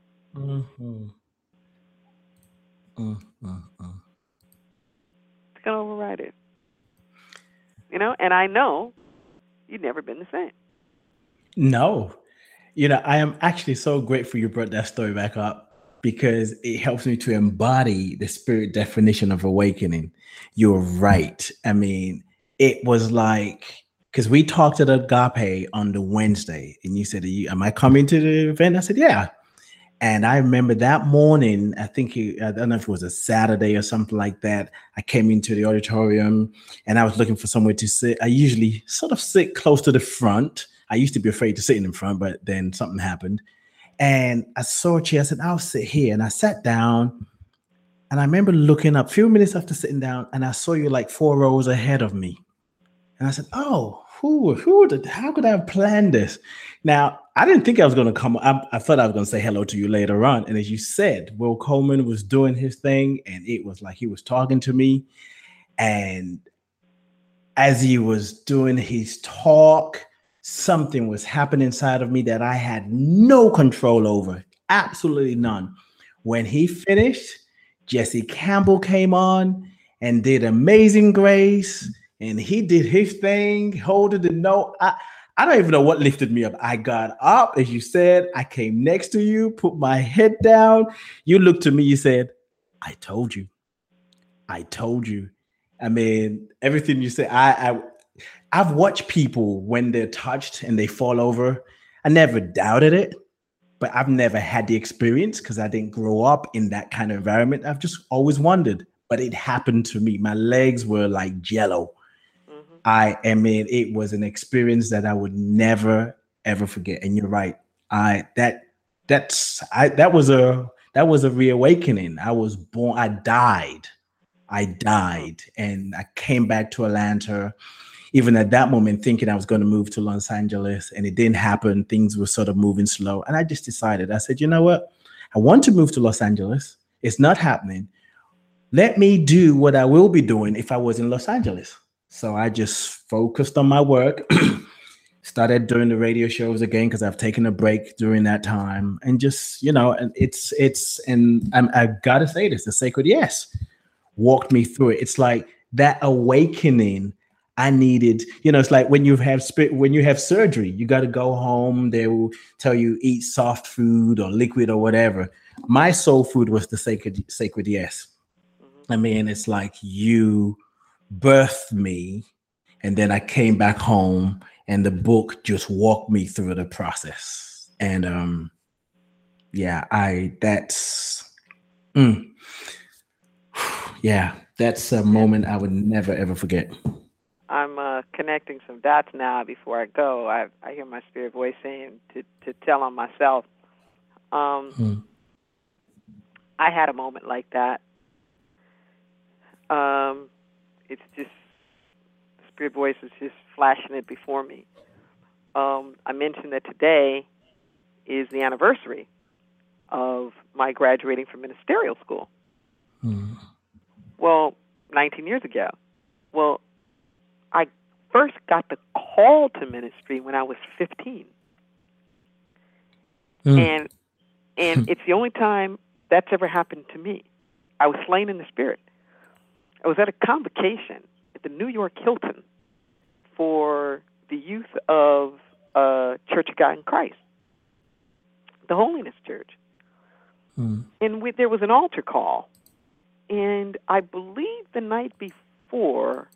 It's going to override it. And I know you've never been the same.
No. I am actually so grateful you brought that story back up. because it helps me to embody the spirit definition of awakening. You're right. I mean, it was like, because we talked at Agape on the Wednesday, and you said, am I coming to the event? I said, yeah. And I remember that morning, I don't know if it was a Saturday or something like that. I came into the auditorium and I was looking for somewhere to sit. I usually sort of sit close to the front. I used to be afraid to sit in the front, but then something happened. And I saw a chair. I said, I'll sit here. And I sat down. And I remember looking up a few minutes after sitting down, and I saw you like 4 rows ahead of me. And I said, oh, how could I have planned this? Now, I didn't think I was going to come. I thought I was going to say hello to you later on. And as you said, Will Coleman was doing his thing, and it was like he was talking to me. And as he was doing his talk, something was happening inside of me that I had no control over, absolutely none. When he finished, Jesse Campbell came on and did Amazing Grace. And he did his thing, holding the note. I don't even know what lifted me up. I got up, as you said. I came next to you, put my head down. You looked to me, you said, I told you. I told you. I mean, everything you said, I've watched people when they're touched and they fall over. I never doubted it, but I've never had the experience because I didn't grow up in that kind of environment. I've just always wondered, but it happened to me. My legs were like jello. I mean, it was an experience that I would never, ever forget. And you're right. That was a reawakening. I was born. I died, and I came back to Atlanta. Even at that moment, thinking I was going to move to Los Angeles, and it didn't happen. Things were sort of moving slow, and I just decided. I said, you know what? I want to move to Los Angeles. It's not happening. Let me do what I will be doing if I was in Los Angeles. So I just focused on my work, started doing the radio shows again because I've taken a break during that time, and just, and I gotta say this, the Sacred Yes walked me through it. It's like that awakening I needed. It's like when you have surgery, you got to go home. They will tell you eat soft food or liquid or whatever. My soul food was the Sacred Yes. I mean, it's like you birthed me, and then I came back home, and the book just walked me through the process. And that's a moment I would never ever forget.
I'm connecting some dots now. Before I go, I hear my spirit voice saying to tell on myself. I had a moment like that. It's just, the spirit voice is just flashing it before me. I mentioned that today is the anniversary of my graduating from ministerial school. Well, 19 years ago. Well, I first got the call to ministry when I was 15. And it's the only time that's ever happened to me. I was slain in the spirit. I was at a convocation at the New York Hilton for the youth of Church of God in Christ, the Holiness Church. And there was an altar call. And I believe the night before,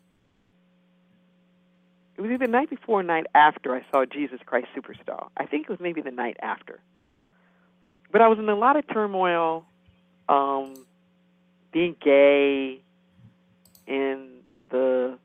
it was either the night before or night after I saw Jesus Christ Superstar. I think it was maybe the night after. But I was in a lot of turmoil, being gay, in the,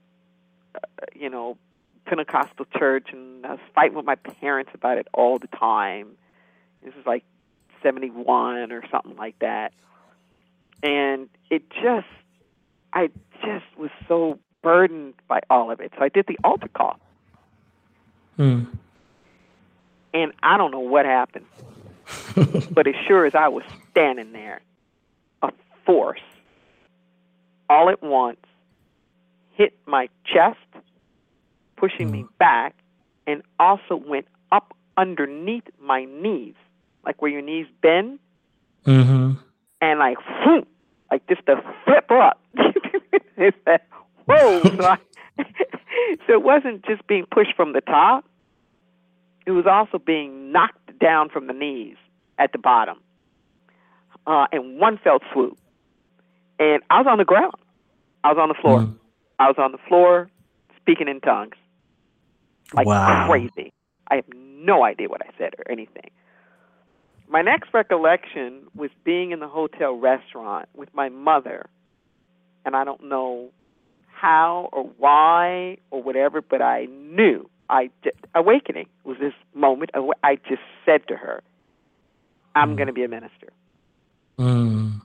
Pentecostal church, and I was fighting with my parents about it all the time. This was like 71 or something like that. And I just was so burdened by all of it. So I did the altar call. And I don't know what happened. But as sure as I was standing there, a force all at once hit my chest, pushing me back, and also went up underneath my knees, like where your knees bend, and like just to flip up. It's that, whoa. So it wasn't just being pushed from the top. It was also being knocked down from the knees at the bottom. in one fell swoop. And I was on the ground. I was on the floor.
Mm.
I was on the floor speaking in tongues. Like
Wow.
crazy. I have no idea what I said or anything. My next recollection was being in the hotel restaurant with my mother, and I don't know how or why or whatever, but I knew. Awakening was this moment. I just said to her, I'm going to be a minister.
Mm.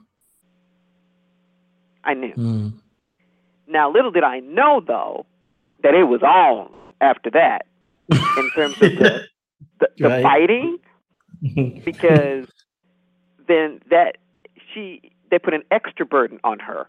I knew.
Mm.
Now, little did I know, though, that it was on after that in terms of the
Right.
fighting, because then they put an extra burden on her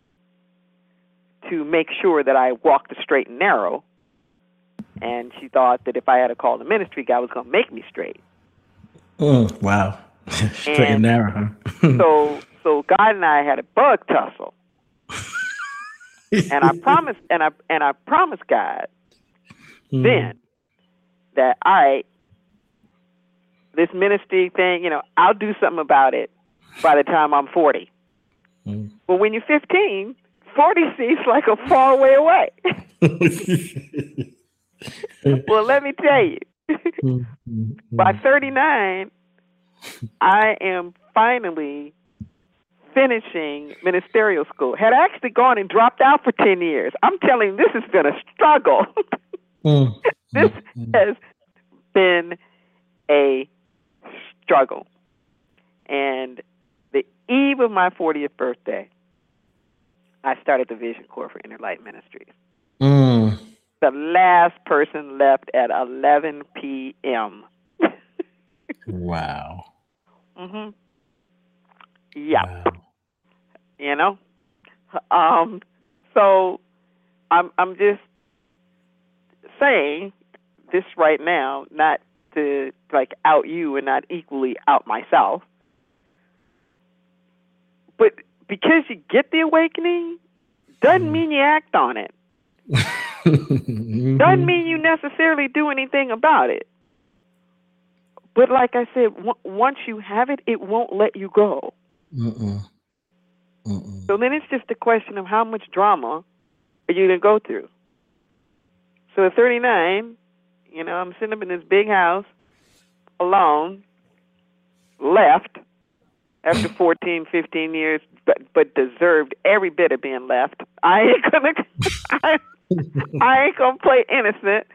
to make sure that I walked the straight and narrow, and she thought that if I had a call to ministry, God was going to make me straight.
Wow. Straight and narrow, huh?
So God and I had a bug tussle. And I promised I promised God then that this ministry thing, I'll do something about it by the time I'm 40. Well, when you're 15, 40 seems like a far way away. Well, let me tell you, by 39, I am finally finishing ministerial school. Had actually gone and dropped out for 10 years. I'm telling you, this has been a struggle. This has been a struggle. And the eve of my 40th birthday, I started the Vision Corps for Inner Light Ministries. The last person left at 11 p.m.
Wow.
Mm-hmm. Yeah.
Wow.
So I'm just saying this right now, not to out you and not equally out myself, but because you get the awakening doesn't mean you act on it. Doesn't mean you necessarily do anything about it. But like I said, once you have it, it won't let you go. So then it's just a question of how much drama are you going to go through. So at 39, I'm sitting up in this big house alone, left after 14, 15 years, but deserved every bit of being left. I ain't gonna play innocent.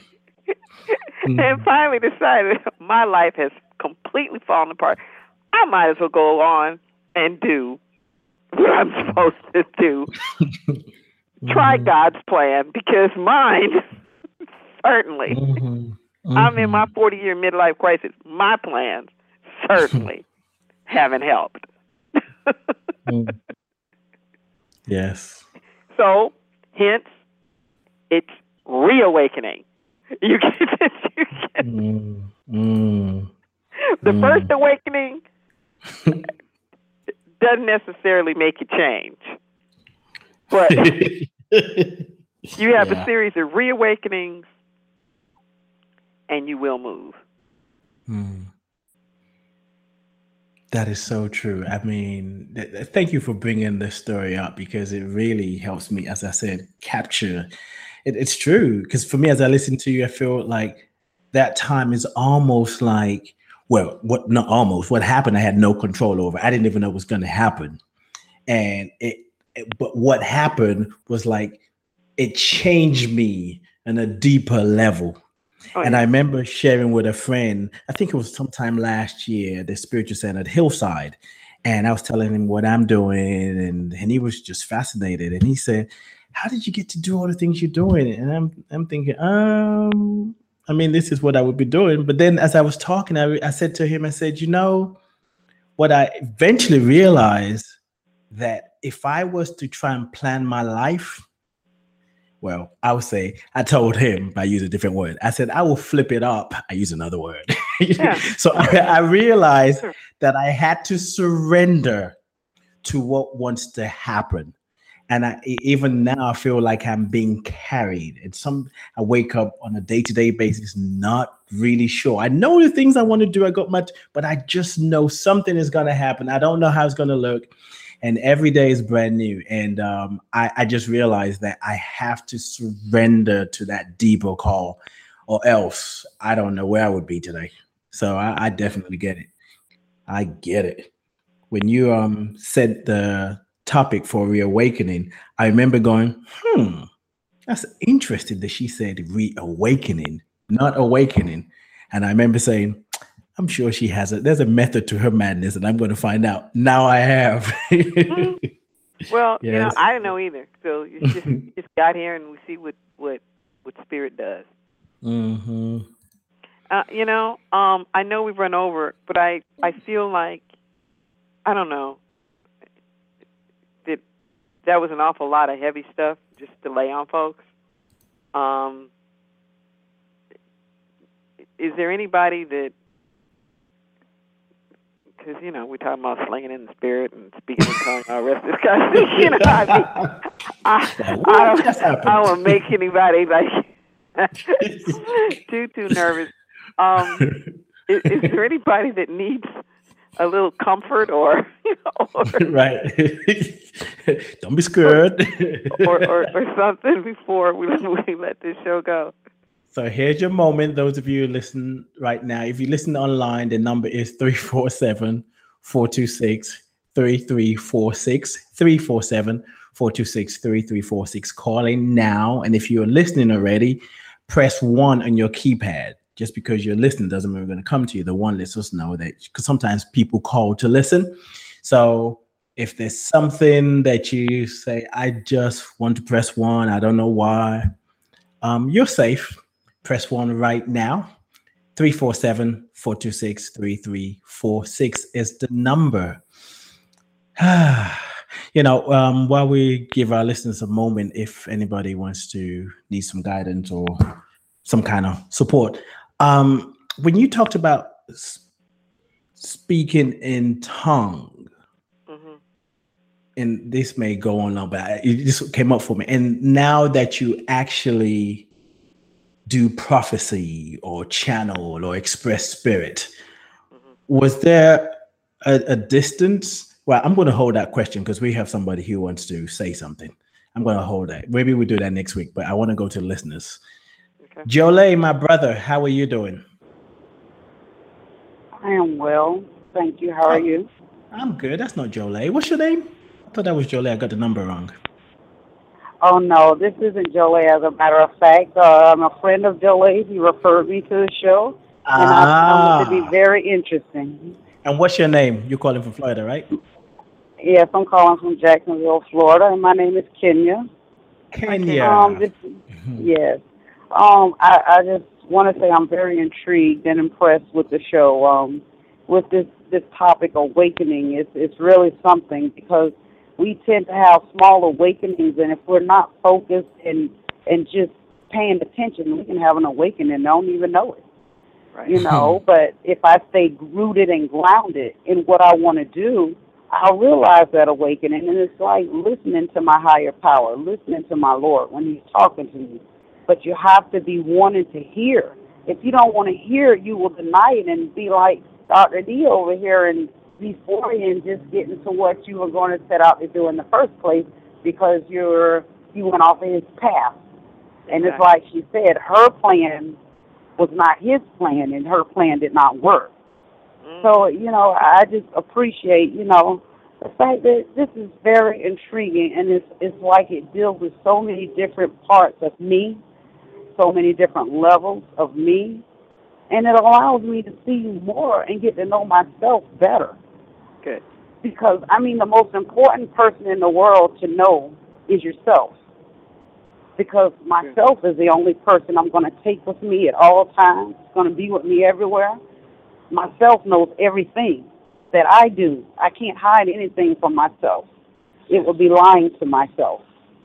And finally decided my life has completely fallen apart. I might as well go on and do what I'm supposed to do. Try God's plan, because mine, certainly, I'm in my 40-year midlife crisis. My plans certainly haven't helped.
Yes.
So, hence, it's reawakening. You get the first awakening doesn't necessarily make you change, but you have a series of reawakenings, and you will move.
That is so true. I mean, thank you for bringing this story up, because it really helps me, as I said, capture. It's true, because for me, as I listen to you, I feel like that time is almost like, well, what happened, I had no control over. I didn't even know it was going to happen. And but what happened was like, it changed me on a deeper level. And I remember sharing with a friend, I think it was sometime last year, the Spiritual Center at Hillside. And I was telling him what I'm doing, and he was just fascinated. And he said, how did you get to do all the things you're doing? And I'm thinking, I mean, this is what I would be doing. But then as I was talking, I said to him, I said, what I eventually realized, that if I was to try and plan my life, well, I would say, I told him, I use a different word. I said, I will flip it up. I use another word. So I realized that I had to surrender to what wants to happen. And even now, I feel like I'm being carried. I wake up on a day-to-day basis, not really sure. I know the things I want to do. But I just know something is going to happen. I don't know how it's going to look. And every day is brand new. And I just realized that I have to surrender to that deeper call, or else I don't know where I would be today. So I definitely get it. I get it. When you said the topic for reawakening, I remember going, that's interesting that she said reawakening, not awakening. And I remember saying, I'm sure she has there's a method to her madness, and I'm going to find out. Now I have.
Well,
Yes.
I didn't know either. So you just got here, and we see what spirit does.
Mm-hmm.
I know we've run over, but I feel like, I don't know, that was an awful lot of heavy stuff just to lay on folks. Is there anybody that, because, we're talking about slinging in the spirit and speaking in tongues and all the rest of this kind of thing. I don't want to make anybody too nervous. Is there anybody that needs a little comfort or
Right. Don't be scared.
or something before we let this show go?
So here's your moment. Those of you who listen right now, if you listen online, the number is 347-426-3346, 347-426-3346. Calling now. And if you're listening already, press 1 on your keypad. Just because you're listening doesn't mean we're going to come to you. The 1 lets us know that, because sometimes people call to listen. So if there's something that you say, I just want to press 1, I don't know why, you're safe. Press 1 right now. 347-426-3346 is the number. While we give our listeners a moment, if anybody wants to need some guidance or some kind of support. When you talked about speaking in tongue, and this may go on now, but it just came up for me. And now that you actually do prophecy or channel or express spirit, was there a distance? Well, I'm going to hold that question because we have somebody who wants to say something. I'm going to hold that. Maybe we'll do that next week, but I want to go to the listeners. Okay. Jolie, my brother, how are you doing?
I am well. Thank you. How are you?
I'm good. That's not Jolie. What's your name? I thought that was Jolie. I got the number wrong.
Oh, no, this isn't Jolie, as a matter of fact. I'm a friend of Jolie. He referred me to the show, and I found it to be very interesting.
And what's your name? You're calling from Florida, right?
Yes, I'm calling from Jacksonville, Florida, and my name is Kenya.
Kenya.
Yes. I just want to say I'm very intrigued and impressed with the show. With this topic, awakening, it's really something, because we tend to have small awakenings, and if we're not focused and just paying attention, we can have an awakening and don't even know it. Right. But if I stay rooted and grounded in what I want to do, I'll realize that awakening. And it's like listening to my higher power, listening to my Lord when he's talking to me. But you have to be wanting to hear. If you don't want to hear, you will deny it and be like Dr. D over here and before and just getting to what you were going to set out to do in the first place, because you went off of his path. And it's like she said, her plan was not his plan, and her plan did not work. So, I just appreciate, the fact that this is very intriguing, and it's like it deals with so many different parts of me, so many different levels of me, and it allows me to see more and get to know myself better.
Good.
Because, the most important person in the world to know is yourself. Because myself is the only person I'm going to take with me at all times. It's going to be with me everywhere. Myself knows everything that I do. I can't hide anything from myself. It would be lying to myself.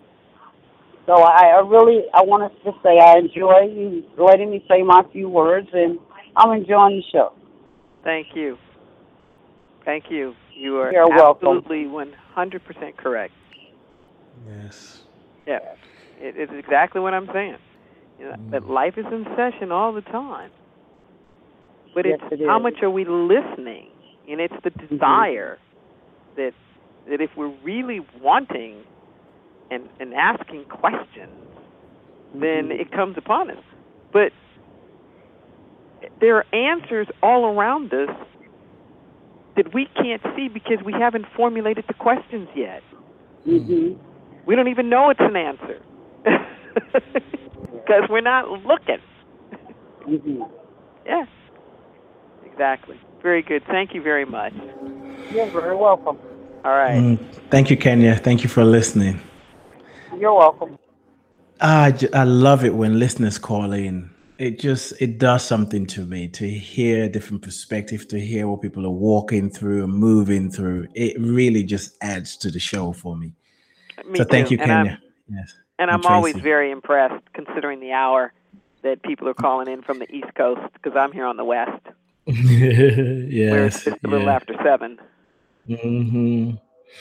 So I want to just say I enjoy you letting me say my few words, and I'm enjoying the show.
Thank you. Thank you. You are
You're
absolutely welcome. 100% correct.
Yes.
Yeah, it's exactly what I'm saying. You know, that life is in session all the time. But
Yes,
it's
it
how
is.
much are we listening? And it's the desire that if we're really wanting and asking questions, then it comes upon us. But there are answers all around us that we can't see because we haven't formulated the questions yet.
Mm-hmm.
We don't even know it's an answer because we're not looking.
Mm-hmm.
Yeah, exactly. Very good. Thank you very much.
You're very welcome.
All right.
Thank you, Kenya. Thank you for listening.
You're welcome.
I love it when listeners call in. It does something to me to hear a different perspective, to hear what people are walking through and moving through. It really just adds to the show for me. So thank you, Kenya. Yes.
And I'm always very impressed, considering the hour that people are calling in from the East Coast, because I'm here on the West.
Yes.
Where it's just a little after 7.
Mm-hmm.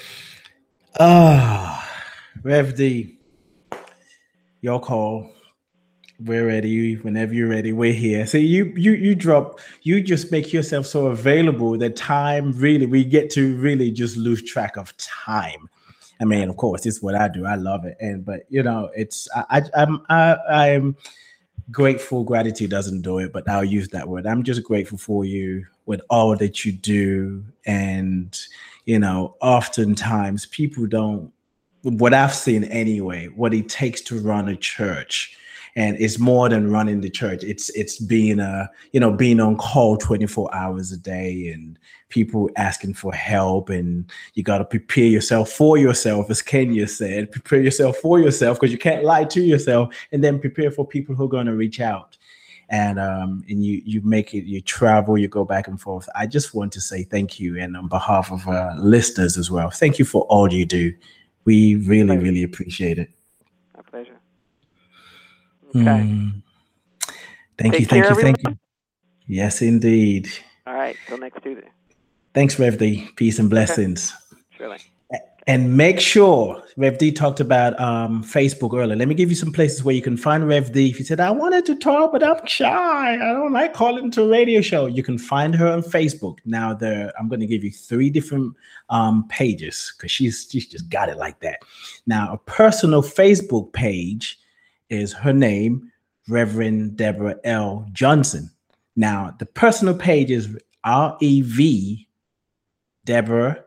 Rev D, your call. We're ready. Whenever you're ready, we're here. So you just make yourself so available that time really, we get to really just lose track of time. I mean, of course, it's what I do. I love it. But it's I'm grateful. Gratitude doesn't do it, but I'll use that word. I'm just grateful for you with all that you do. And oftentimes people don't, what I've seen anyway, what it takes to run a church. And it's more than running the church. It's being being on call 24 hours a day, and people asking for help, and you got to prepare yourself for yourself, as Kenya said. Prepare yourself for yourself, because you can't lie to yourself, and then prepare for people who are going to reach out. And you make it. You travel. You go back and forth. I just want to say thank you, and on behalf of listeners as well, thank you for all you do. We really, really appreciate it.
My pleasure. Okay.
Thank you. Yes, indeed.
All right. Till next Tuesday.
Thanks, Rev D. Peace and blessings.
Surely.
And make sure, Rev D talked about Facebook earlier. Let me give you some places where you can find Rev D. If you said, I wanted to talk, but I'm shy, I don't like calling to a radio show, you can find her on Facebook. Now, I'm going to give you 3 different pages, because she's just got it like that. Now, a personal Facebook page is her name, Reverend Deborah L. Johnson. Now, the personal page is REV Deborah,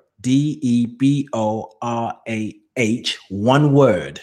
DEBORAH, one word,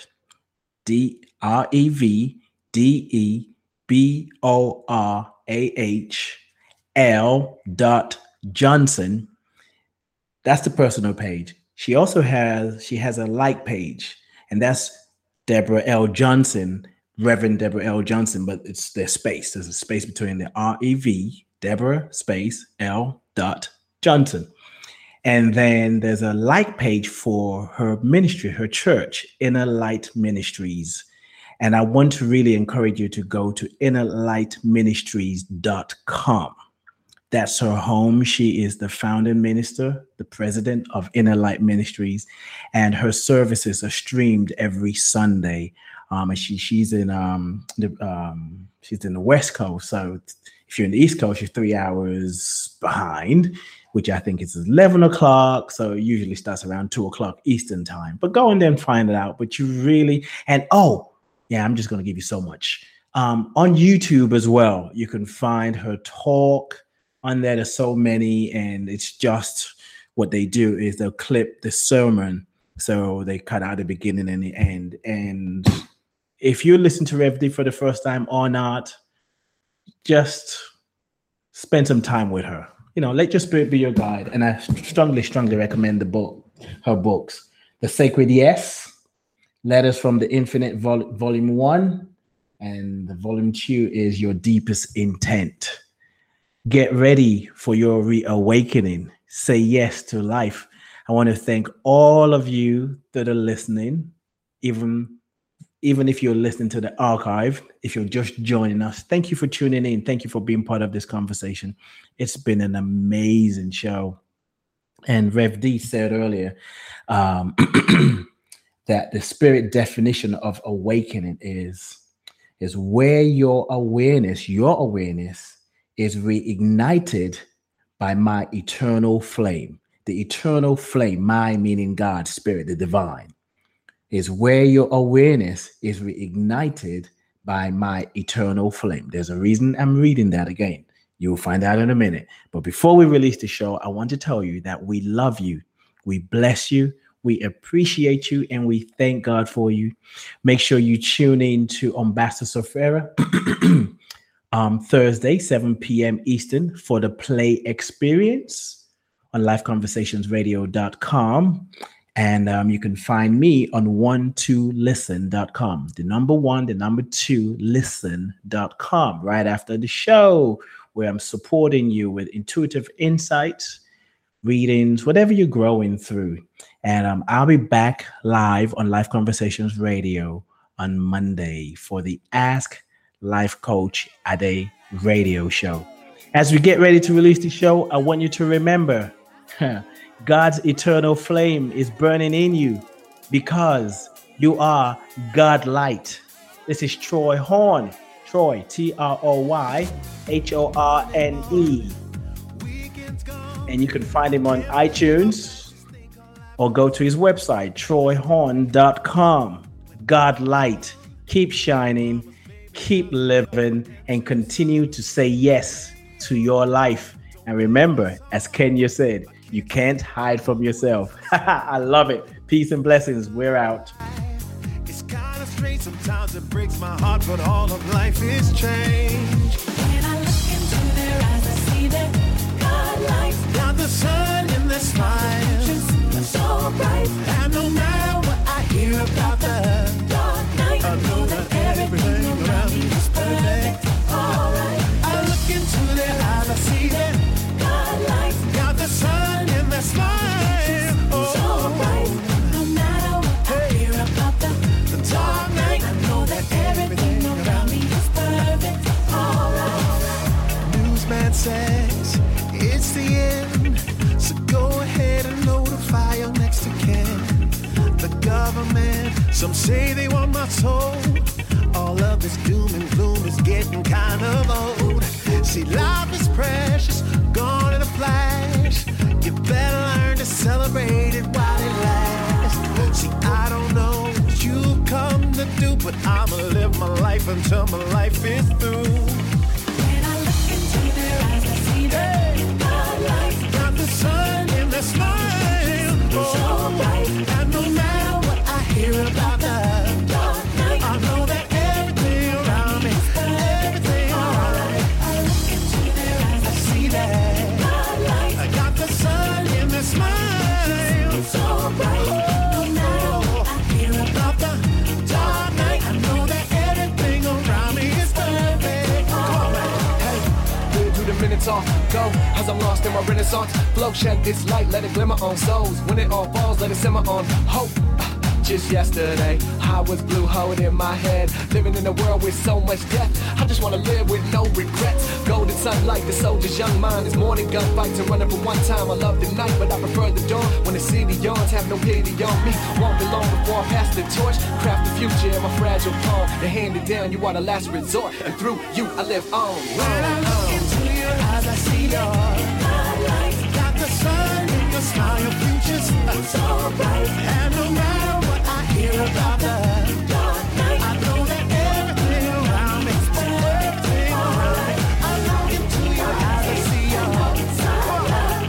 REVDEBORAH That's the personal page. She has a like page, and that's Deborah L. Johnson, Reverend Deborah L. Johnson, but there's space. There's a space between the REV, Deborah space L. Johnson. And then there's a like page for her ministry, her church, Inner Light Ministries. And I want to really encourage you to go to innerlightministries.com. That's her home. She is the founding minister, the president of Inner Light Ministries, and her services are streamed every Sunday. And she's in the West Coast. So if you're in the East Coast, you're 3 hours behind, which I think is 11 o'clock. So it usually starts around 2 o'clock Eastern time. But go in there and find it out. But you really, I'm just going to give you so much. On YouTube as well, you can find her talk. On there, there's so many, and it's just what they do is they'll clip the sermon. So they cut out the beginning and the end. And if you listen to Rev D for the first time or not, just spend some time with her. Let your spirit be your guide. And I strongly recommend her books. The Sacred Yes, Letters from the Infinite, Volume 1, and the Volume 2 is Your Deepest Intent. Get ready for your reawakening. Say yes to life. I want to thank all of you that are listening, even if you're listening to the archive, if you're just joining us. Thank you for tuning in. Thank you for being part of this conversation. It's been an amazing show. And Rev D said earlier, that the spirit definition of awakening is where your awareness is reignited by my eternal flame. The eternal flame, my meaning God, spirit, the divine, is where your awareness is reignited by my eternal flame. There's a reason I'm reading that again. You'll find out in a minute. But before we release the show, I want to tell you that we love you. We bless you. We appreciate you, and we thank God for you. Make sure you tune in to Ambassador Sophera Thursday, 7 p.m. Eastern for the Play Experience on lifeconversationsradio.com. And you can find me on 12listen.com. The number 1, the number 2, listen.com. Right after the show, where I'm supporting you with intuitive insights, readings, whatever you're growing through. And I'll be back live on Life Conversations Radio on Monday for the Ask Life Coach Ade radio show. As we get ready to release the show, I want you to remember God's eternal flame is burning in you because you are God light. This is Troy Horn. Troy, Troy, Horne. And you can find him on iTunes or go to his website, troyhorn.com. God light. Keep shining, keep living, and continue to say yes to your life. And remember, as Kenya said, you can't hide from yourself. I love it. Peace and blessings. We're out.
It's kind of strange. Sometimes it breaks my heart, but all of life is change. When I look into their eyes, I see that God lights. Got the sun in their smile. Just so bright. And no matter what I hear about the dark night, I know that everything around me is perfect. Alright. I look into their eyes, I see that God lights. Got the sun in their smile. So bright. No matter what I hear about the dark night, I know that everything around me is perfect. Alright. Newsman says it's the end, so go ahead and notify your next of kin. The government, some say they want my soul. All of this doom and gloom is getting kind of old. See, life is precious, gone in a flash. You better learn to celebrate it while it lasts. See, I don't know what you come to do, but I'ma live my life until my life is through. When I look into their eyes, I see that God lights. Got the sun in their smile. So bright. And no matter what I hear about the dark night, I know that everything around me, everything around me. I look into their eyes, I see that God lights. I got the sun in their smile. So bright. No matter what I hear about the dark night, I know that everything around me is perfect.
Hey, do the minutes off, go, as I'm lost in my renaissance. Flow, shed this light, let it glimmer on souls. When it all falls, let it simmer on hope. Just yesterday, I was blue hoed in my head, living in a world with so much death. I just wanna live with no regrets. Golden sunlight, the soldier's young mind is more than gunfights and running for one time. I love the night, but I prefer the dawn. When the city yawns, have no pity on me. Won't be long before I pass the torch. Craft the future in my fragile palm. And hand it down, you are the last resort. And through you, I live on.
When I look into your eyes, I see your light. Got the sun in your smile, your future's so bright. And no matter what I hear about the dark night, I know that everything around me is everything alright. I look into your eyes, I see your sunlight.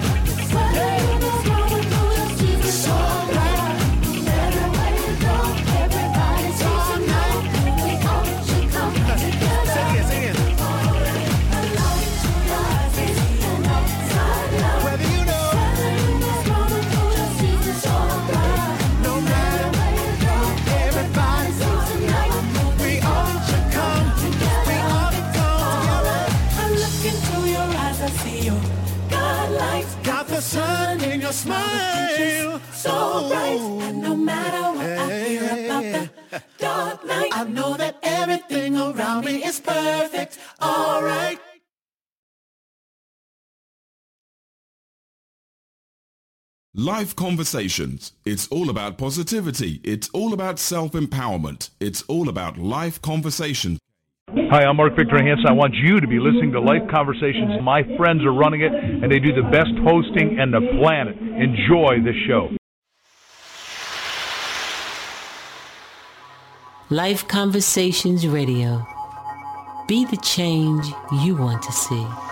So bright. No matter where you go, everybody's all night. We all should come together. Sing it, sing it. I look into your eyes, I see your sunlight. Whether you know, so bright. No matter where you go, everybody's all night. We all should come, we all should come together. I look into your eyes, I see your God lights. Got the sun in your smile, so bright. And no matter what I hear about the dark night, I know that everything around me is perfect. Alright.
Life Conversations. It's all about positivity. It's all about self-empowerment. It's all about life conversations.
Hi, I'm Mark Victor Hansen. I want you to be listening to Life Conversations. My friends are running it, and they do the best hosting on the planet. Enjoy the show.
Life Conversations Radio. Be the change you want to see.